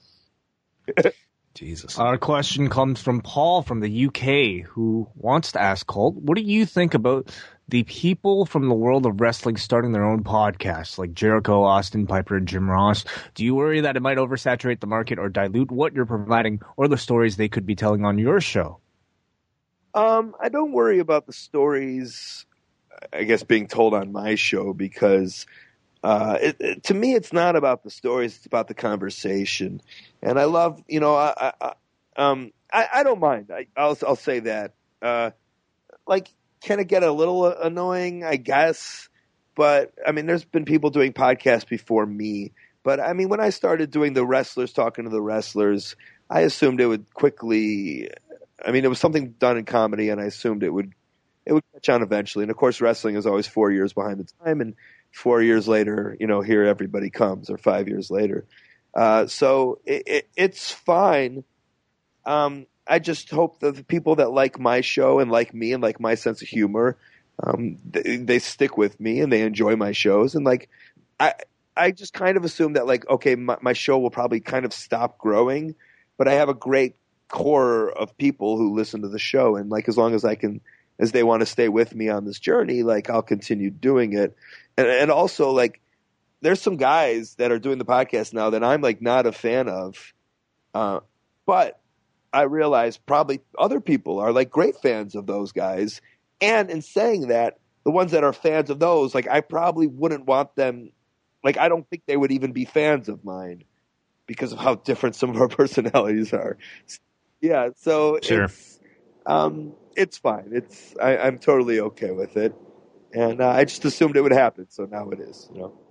S7: Jesus.
S10: Our question comes from Paul from the UK, who wants to ask Colt, what do you think about the people from the world of wrestling starting their own podcasts, like Jericho, Austin, Piper, and Jim Ross? Do you worry that it might oversaturate the market or dilute what you're providing or the stories they could be telling on your show?
S9: I don't worry about the stories, I guess, being told on my show because to me, it's not about the stories; it's about the conversation. And I love, I don't mind. I'll say that. Can it get a little annoying? I guess, but I mean, there's been people doing podcasts before me. But I mean, when I started doing the wrestlers talking to the wrestlers, I assumed it would quickly. I mean, it was something done in comedy, and I assumed it would catch on eventually. And of course, wrestling is always 4 years behind the time, and 4 years later, here everybody comes, or 5 years later. So it's fine. I just hope that the people that like my show and like me and like my sense of humor, they stick with me and they enjoy my shows. And like, I just kind of assume that like, okay, my show will probably kind of stop growing, but I have a great core of people who listen to the show. And like, as long as as they want to stay with me on this journey, like I'll continue doing it. And also like, there's some guys that are doing the podcast now that I'm like not a fan of, but I realize probably other people are like great fans of those guys. And in saying that, the ones that are fans of those, like I probably wouldn't want them, like I don't think they would even be fans of mine because of how different some of our personalities are. Yeah, so
S7: Sure.
S9: it's fine. I'm totally okay with it. And I just assumed it would happen, so now it is,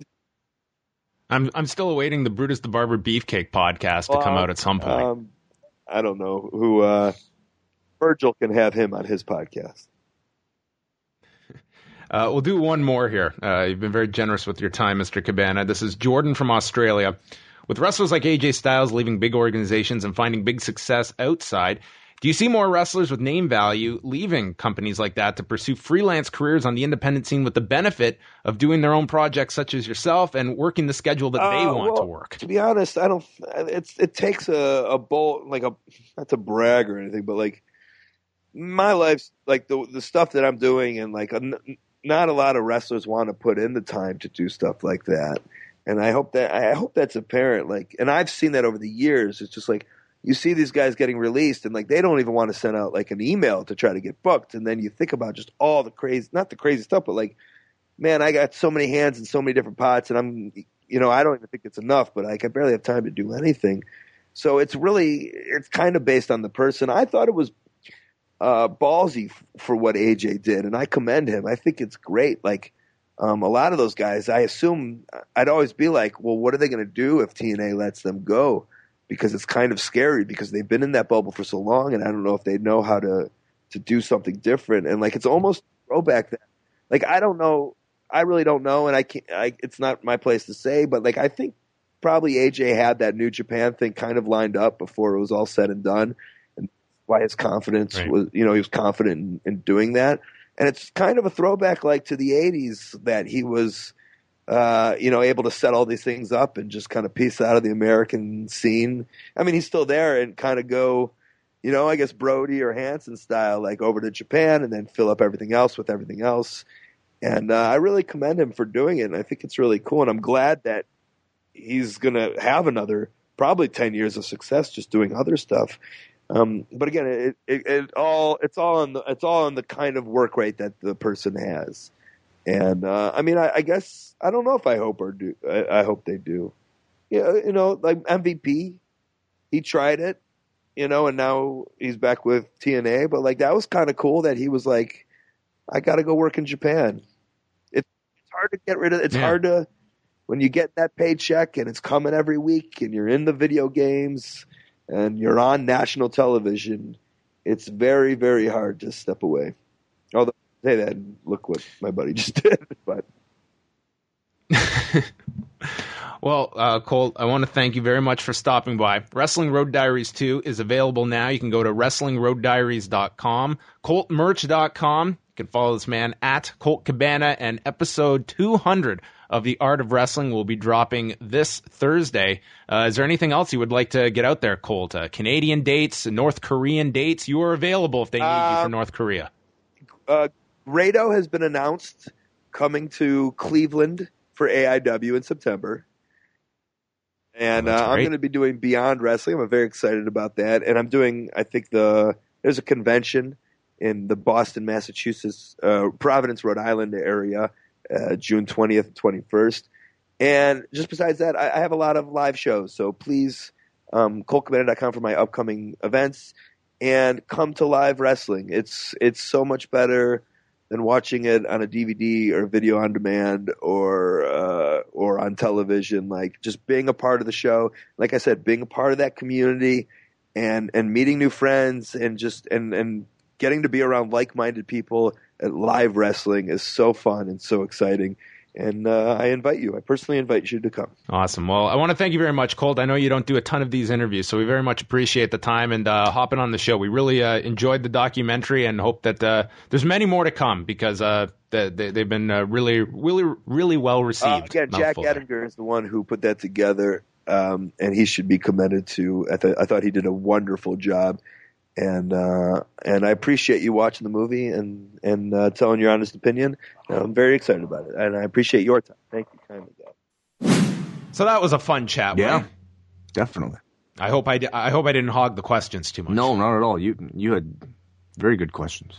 S7: I'm still awaiting the Brutus the Barber Beefcake podcast to come out at some point.
S9: I don't know who Virgil can have him on his podcast.
S7: We'll do one more here. You've been very generous with your time, Mr. Cabana. This is Jordan from Australia. With wrestlers like AJ Styles leaving big organizations and finding big success outside, do you see more wrestlers with name value leaving companies like that to pursue freelance careers on the independent scene with the benefit of doing their own projects such as yourself and working the schedule that they want to work?
S9: To be honest, I don't. It takes a bold, like not to brag or anything, but like my life's like the stuff that I'm doing, and like not a lot of wrestlers want to put in the time to do stuff like that. And I hope that's apparent. Like, and I've seen that over the years. It's just like, you see these guys getting released and like they don't even want to send out like an email to try to get booked. And then you think about just all the crazy, not the crazy stuff, but like, man, I got so many hands in so many different pots, and I'm, I don't even think it's enough, but like I barely have time to do anything. So it's kind of based on the person. I thought it was ballsy for what AJ did, and I commend him. I think it's great. Like, a lot of those guys, I assume I'd always be like, well, what are they going to do if TNA lets them go? Because it's kind of scary because they've been in that bubble for so long, and I don't know if they know how to do something different. And like, it's almost throwback that, like, I don't know, I really don't know, and it's not my place to say, but like, I think probably AJ had that New Japan thing kind of lined up before it was all said and done, and why his confidence was, he was confident in doing that. And it's kind of a throwback like to the 80s that he was, able to set all these things up and just kind of piece out of the American scene. I mean, he's still there and kind of go, I guess Brody or Hansen style, like over to Japan and then fill up everything else with everything else. And I really commend him for doing it. And I think it's really cool. And I'm glad that he's going to have another probably 10 years of success just doing other stuff. But again, it's all in the kind of work rate that the person has. And I mean, I guess I don't know if I hope or do. I hope they do. Yeah, like MVP, he tried it, and now he's back with TNA. But like that was kind of cool that he was like, I got to go work in Japan. It's hard to get rid of. It's hard to when you get that paycheck and it's coming every week and you're in the video games. And you're on national television, it's very, very hard to step away. Although, say that, and look what my buddy just did. But
S7: Well, Colt, I want to thank you very much for stopping by. Wrestling Road Diaries 2 is available now. You can go to WrestlingRoadDiaries.com, ColtMerch.com. You can follow this man at Colt Cabana, and episode 200 of The Art of Wrestling will be dropping this Thursday. Is there anything else you would like to get out there, Colt? Canadian dates, North Korean dates? You are available if they need you for North Korea.
S9: Rado has been announced coming to Cleveland for AIW in September. And I'm going to be doing Beyond Wrestling. I'm very excited about that. And I'm doing, I think there's a convention in the Boston, Massachusetts, Providence, Rhode Island area, June 20th and 21st. And just besides that, I have a lot of live shows. So please, ColtCabana.com for my upcoming events, and come to live wrestling. It's so much better than watching it on a DVD or video on demand or on television. Like just being a part of the show, like I said, being a part of that community and meeting new friends and just and getting to be around like-minded people at live wrestling is so fun and so exciting. And I personally invite you to come.
S7: Awesome. Well, I want to thank you very much, Colt. I know you don't do a ton of these interviews, so we very much appreciate the time and hopping on the show. We really enjoyed the documentary and hope that there's many more to come because they've been really, really, really well received.
S9: Again, Jack Ettinger is the one who put that together, and he should be commended too. I thought he did a wonderful job. And I appreciate you watching the movie and telling your honest opinion. I'm very excited about it, and I appreciate your time. Thank you kindly, guys.
S7: So that was a fun chat.
S8: Yeah,
S7: right?
S8: definitely.
S7: I hope I didn't hog the questions too much.
S8: No, not at all. You had very good questions.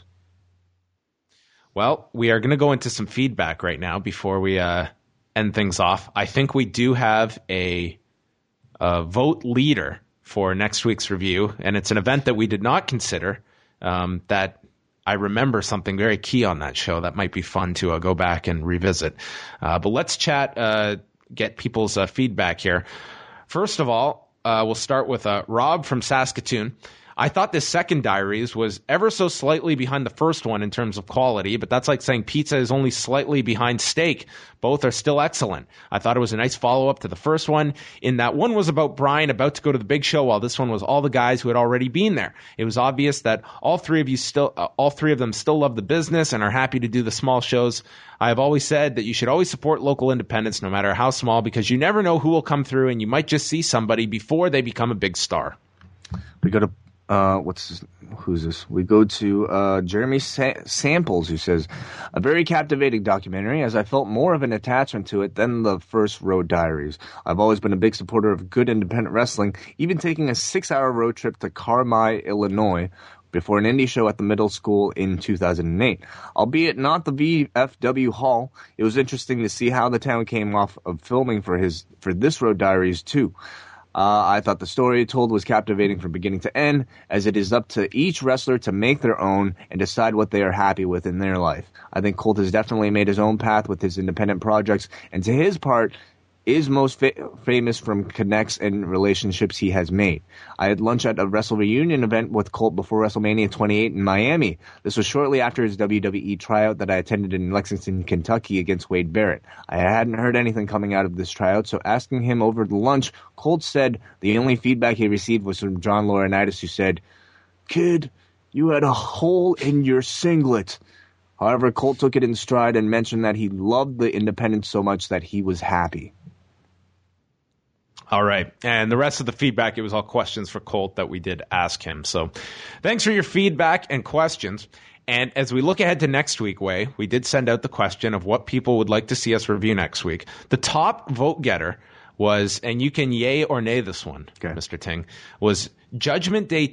S7: Well, we are going to go into some feedback right now before we end things off. I think we do have a vote leader for next week's review, and it's an event that we did not consider, that I remember something very key on that show that might be fun to go back and revisit. But let's chat, get people's feedback here. First of all, we'll start with Rob from Saskatoon. I thought this second Diaries was ever so slightly behind the first one in terms of quality, but that's like saying pizza is only slightly behind steak. Both are still excellent. I thought it was a nice follow-up to the first one, in that one was about Brian about to go to the big show, while this one was all the guys who had already been there. It was obvious that all three of them still love the business and are happy to do the small shows. I have always said that you should always support local independents, no matter how small, because you never know who will come through, and you might just see somebody before they become a big star.
S8: We go to who's this? We go to Jeremy Samples, who says, a very captivating documentary, as I felt more of an attachment to it than the first Road Diaries. I've always been a big supporter of good independent wrestling, even taking a 6-hour road trip to Carmi, Illinois, before an indie show at the middle school in 2008. Albeit not the VFW Hall, it was interesting to see how the town came off of filming for this Road Diaries too. I thought the story told was captivating from beginning to end, as it is up to each wrestler to make their own and decide what they are happy with in their life. I think Colt has definitely made his own path with his independent projects, and to his part, is most famous from connects and relationships he has made. I had lunch at a Wrestle Reunion event with Colt before WrestleMania 28 in Miami. This was shortly after his WWE tryout that I attended in Lexington, Kentucky against Wade Barrett. I hadn't heard anything coming out of this tryout, so asking him over the lunch, Colt said the only feedback he received was from John Laurinaitis, who said, "Kid, you had a hole in your singlet." However, Colt took it in stride and mentioned that he loved the independents so much that he was happy.
S7: All right. And the rest of the feedback, it was all questions for Colt that we did ask him. So thanks for your feedback and questions. And as we look ahead to next week, Way, we did send out the question of what people would like to see us review next week. The top vote getter was, and you can yay or nay this one, okay, Mr. Ting, was Judgment Day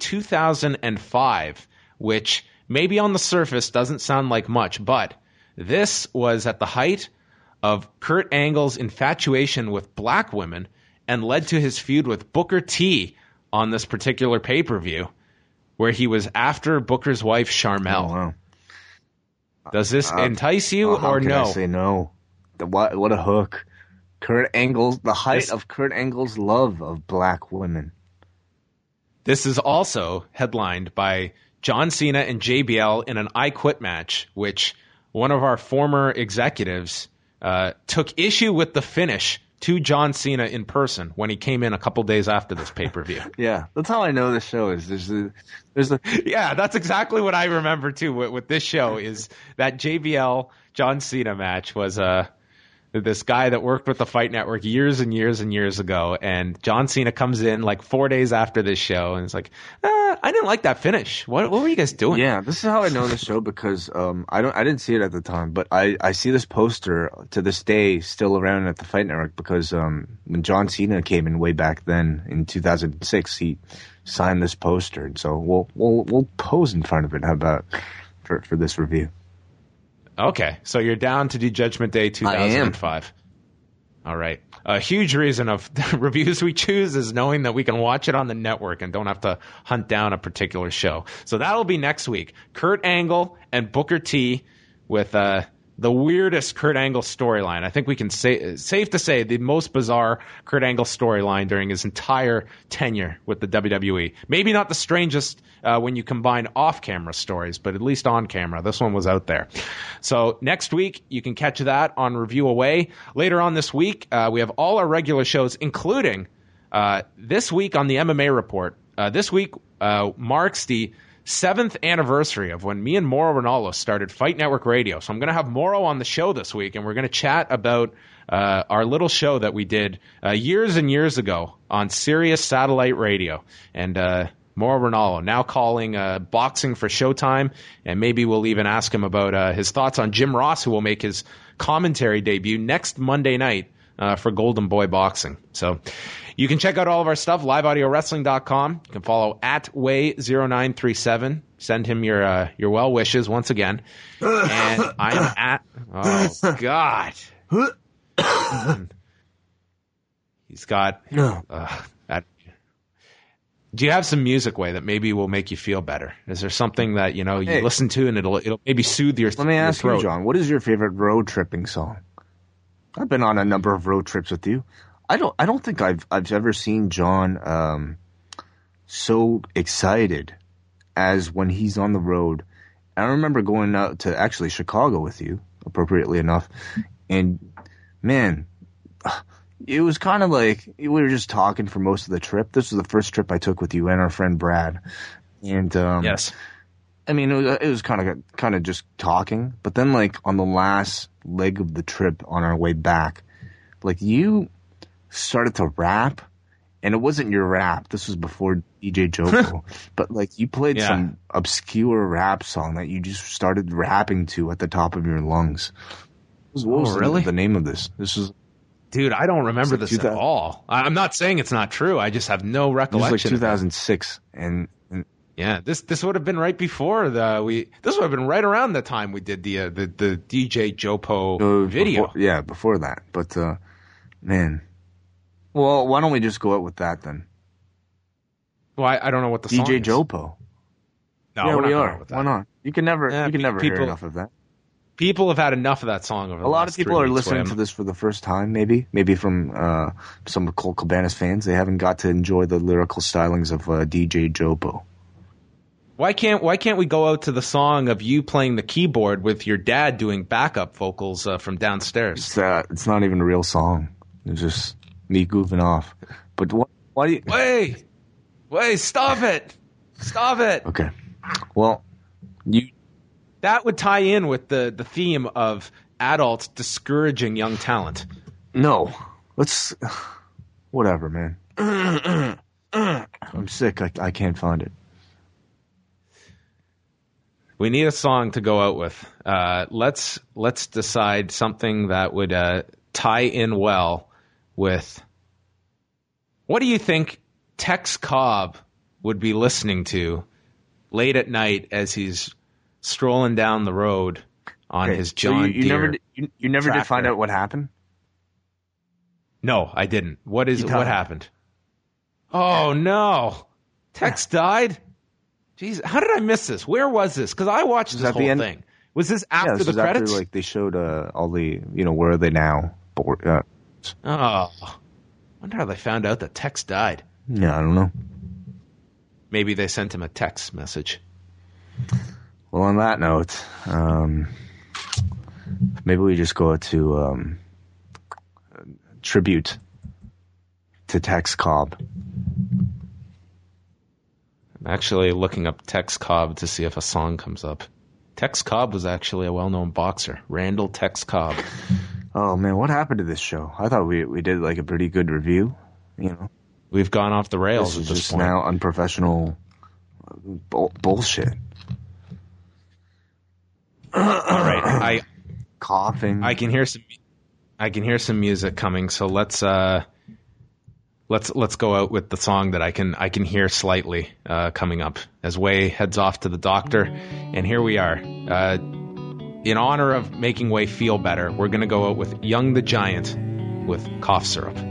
S7: 2005, which maybe on the surface doesn't sound like much, but this was at the height of Kurt Angle's infatuation with black women and led to his feud with Booker T on this particular pay-per-view, where he was after Booker's wife, Sharmell.
S8: Oh, wow.
S7: Does this entice you or no?
S8: I say no. What a hook. Kurt Angle's, the height of Kurt Angle's love of black women.
S7: This is also headlined by John Cena and JBL in an I Quit match, which one of our former executives took issue with the finish to John Cena in person when he came in a couple days after this pay-per-view.
S8: Yeah, that's how I know the show is.
S7: Yeah, that's exactly what I remember too with this show is that JBL John Cena match was this guy that worked with the Fight Network years and years and years ago, and John Cena comes in like 4 days after this show, and it's like, I didn't like that finish. What were you guys doing?
S8: Yeah, this is how I know the show because I didn't see it at the time, but I see this poster to this day still around at the Fight Network because when John Cena came in way back then in 2006, he signed this poster, and so we'll pose in front of it. How about for this review?
S7: Okay, so you're down to do Judgment Day 2005. All right. A huge reason of the reviews we choose is knowing that we can watch it on the network and don't have to hunt down a particular show. So that'll be next week. Kurt Angle and Booker T with the weirdest Kurt Angle storyline. I think we can say safe to say the most bizarre Kurt Angle storyline during his entire tenure with the WWE. Maybe not the strangest when you combine off-camera stories, but at least on camera, this one was out there. So next week, you can catch that on Review Away. Later on this week, we have all our regular shows, including this week on the MMA Report. This week marks the 7th anniversary of when me and Mauro Ranallo started Fight Network Radio. So I'm going to have Mauro on the show this week, and we're going to chat about our little show that we did years and years ago on Sirius Satellite Radio. And Mauro Ranallo now calling boxing for Showtime, and maybe we'll even ask him about his thoughts on Jim Ross, who will make his commentary debut next Monday night for Golden Boy Boxing. So you can check out all of our stuff, liveaudiowrestling.com. You can follow at Way0937. Send him your well wishes once again. And I'm at, oh, God. He's got, that. Do you have some music, Way, that maybe will make you feel better? Is there something that, you listen to and it'll maybe soothe your throat?
S8: Let me ask you, John, what is your favorite road tripping song? I've been on a number of road trips with you. I don't think I've ever seen John so excited as when he's on the road. I remember going out to actually Chicago with you, appropriately enough, and man, it was kind of like we were just talking for most of the trip. This was the first trip I took with you and our friend Brad, and
S7: yes.
S8: I mean, it was kind of just talking, but then like on the last leg of the trip on our way back, like you started to rap, and it wasn't your rap. This was before DJ Joko, but like you played some obscure rap song that you just started rapping to at the top of your lungs. What was
S7: really
S8: the name of this? This was.
S7: Dude, I don't remember this at all. I'm not saying it's not true. I just have no recollection.
S8: It was like 2006, and
S7: yeah, this would have been right before this would have been right around the time we did the DJ Jopo video.
S8: Before that. But man,
S10: Well, why don't we just go out with that then?
S7: Well, I don't know what the song
S10: DJ
S7: is.
S10: Jopo.
S7: No,
S10: Yeah,
S7: we're not
S10: we
S7: going
S10: are.
S7: out with that.
S10: Why not? You can never hear
S7: people-
S10: enough of that.
S7: People have had enough of that song over the
S10: A lot
S7: last
S10: of people
S7: 3
S10: are
S7: weeks,
S10: listening
S7: William.
S10: to this for the first time, maybe from some of Colt Cabana's fans. They haven't got to enjoy the lyrical stylings of DJ Jopo.
S7: Why can't we go out to the song of you playing the keyboard with your dad doing backup vocals from downstairs?
S10: It's not even a real song. It's just me goofing off. But why do you...
S7: Wait, stop it. Stop it.
S10: Okay. Well,
S7: That would tie in with the theme of adults discouraging young talent.
S10: No. Let's... Whatever, man. I'm sick. I can't find it.
S7: We need a song to go out with. Let's decide something that would tie in well with... What do you think Tex Cobb would be listening to late at night as he's strolling down the road on his John Deere?
S10: You never did
S7: tractor?
S10: find out what happened?
S7: No, I didn't. What happened? Oh no, Tex died. Jeez, how did I miss this? Where was this? Because I watched this whole thing. Was this after
S10: this
S7: the
S10: was
S7: credits?
S10: After, they showed all the where are they now?
S7: Oh, wonder how they found out that Tex died.
S10: Yeah, I don't know.
S7: Maybe they sent him a text message.
S10: Well, on that note, maybe we just go to tribute to Tex Cobb.
S7: I'm actually looking up Tex Cobb to see if a song comes up. Tex Cobb was actually a well-known boxer. Randall Tex Cobb.
S10: Oh, man, what happened to this show? I thought we did a pretty good review,
S7: We've gone off the rails
S10: this
S7: at this
S10: just
S7: point.
S10: now unprofessional bullshit.
S7: All right,
S10: coughing.
S7: I can hear some music coming. So let's go out with the song that I can hear slightly coming up as Way heads off to the doctor, and here we are. In honor of making Way feel better, we're gonna go out with Young the Giant with Cough Syrup.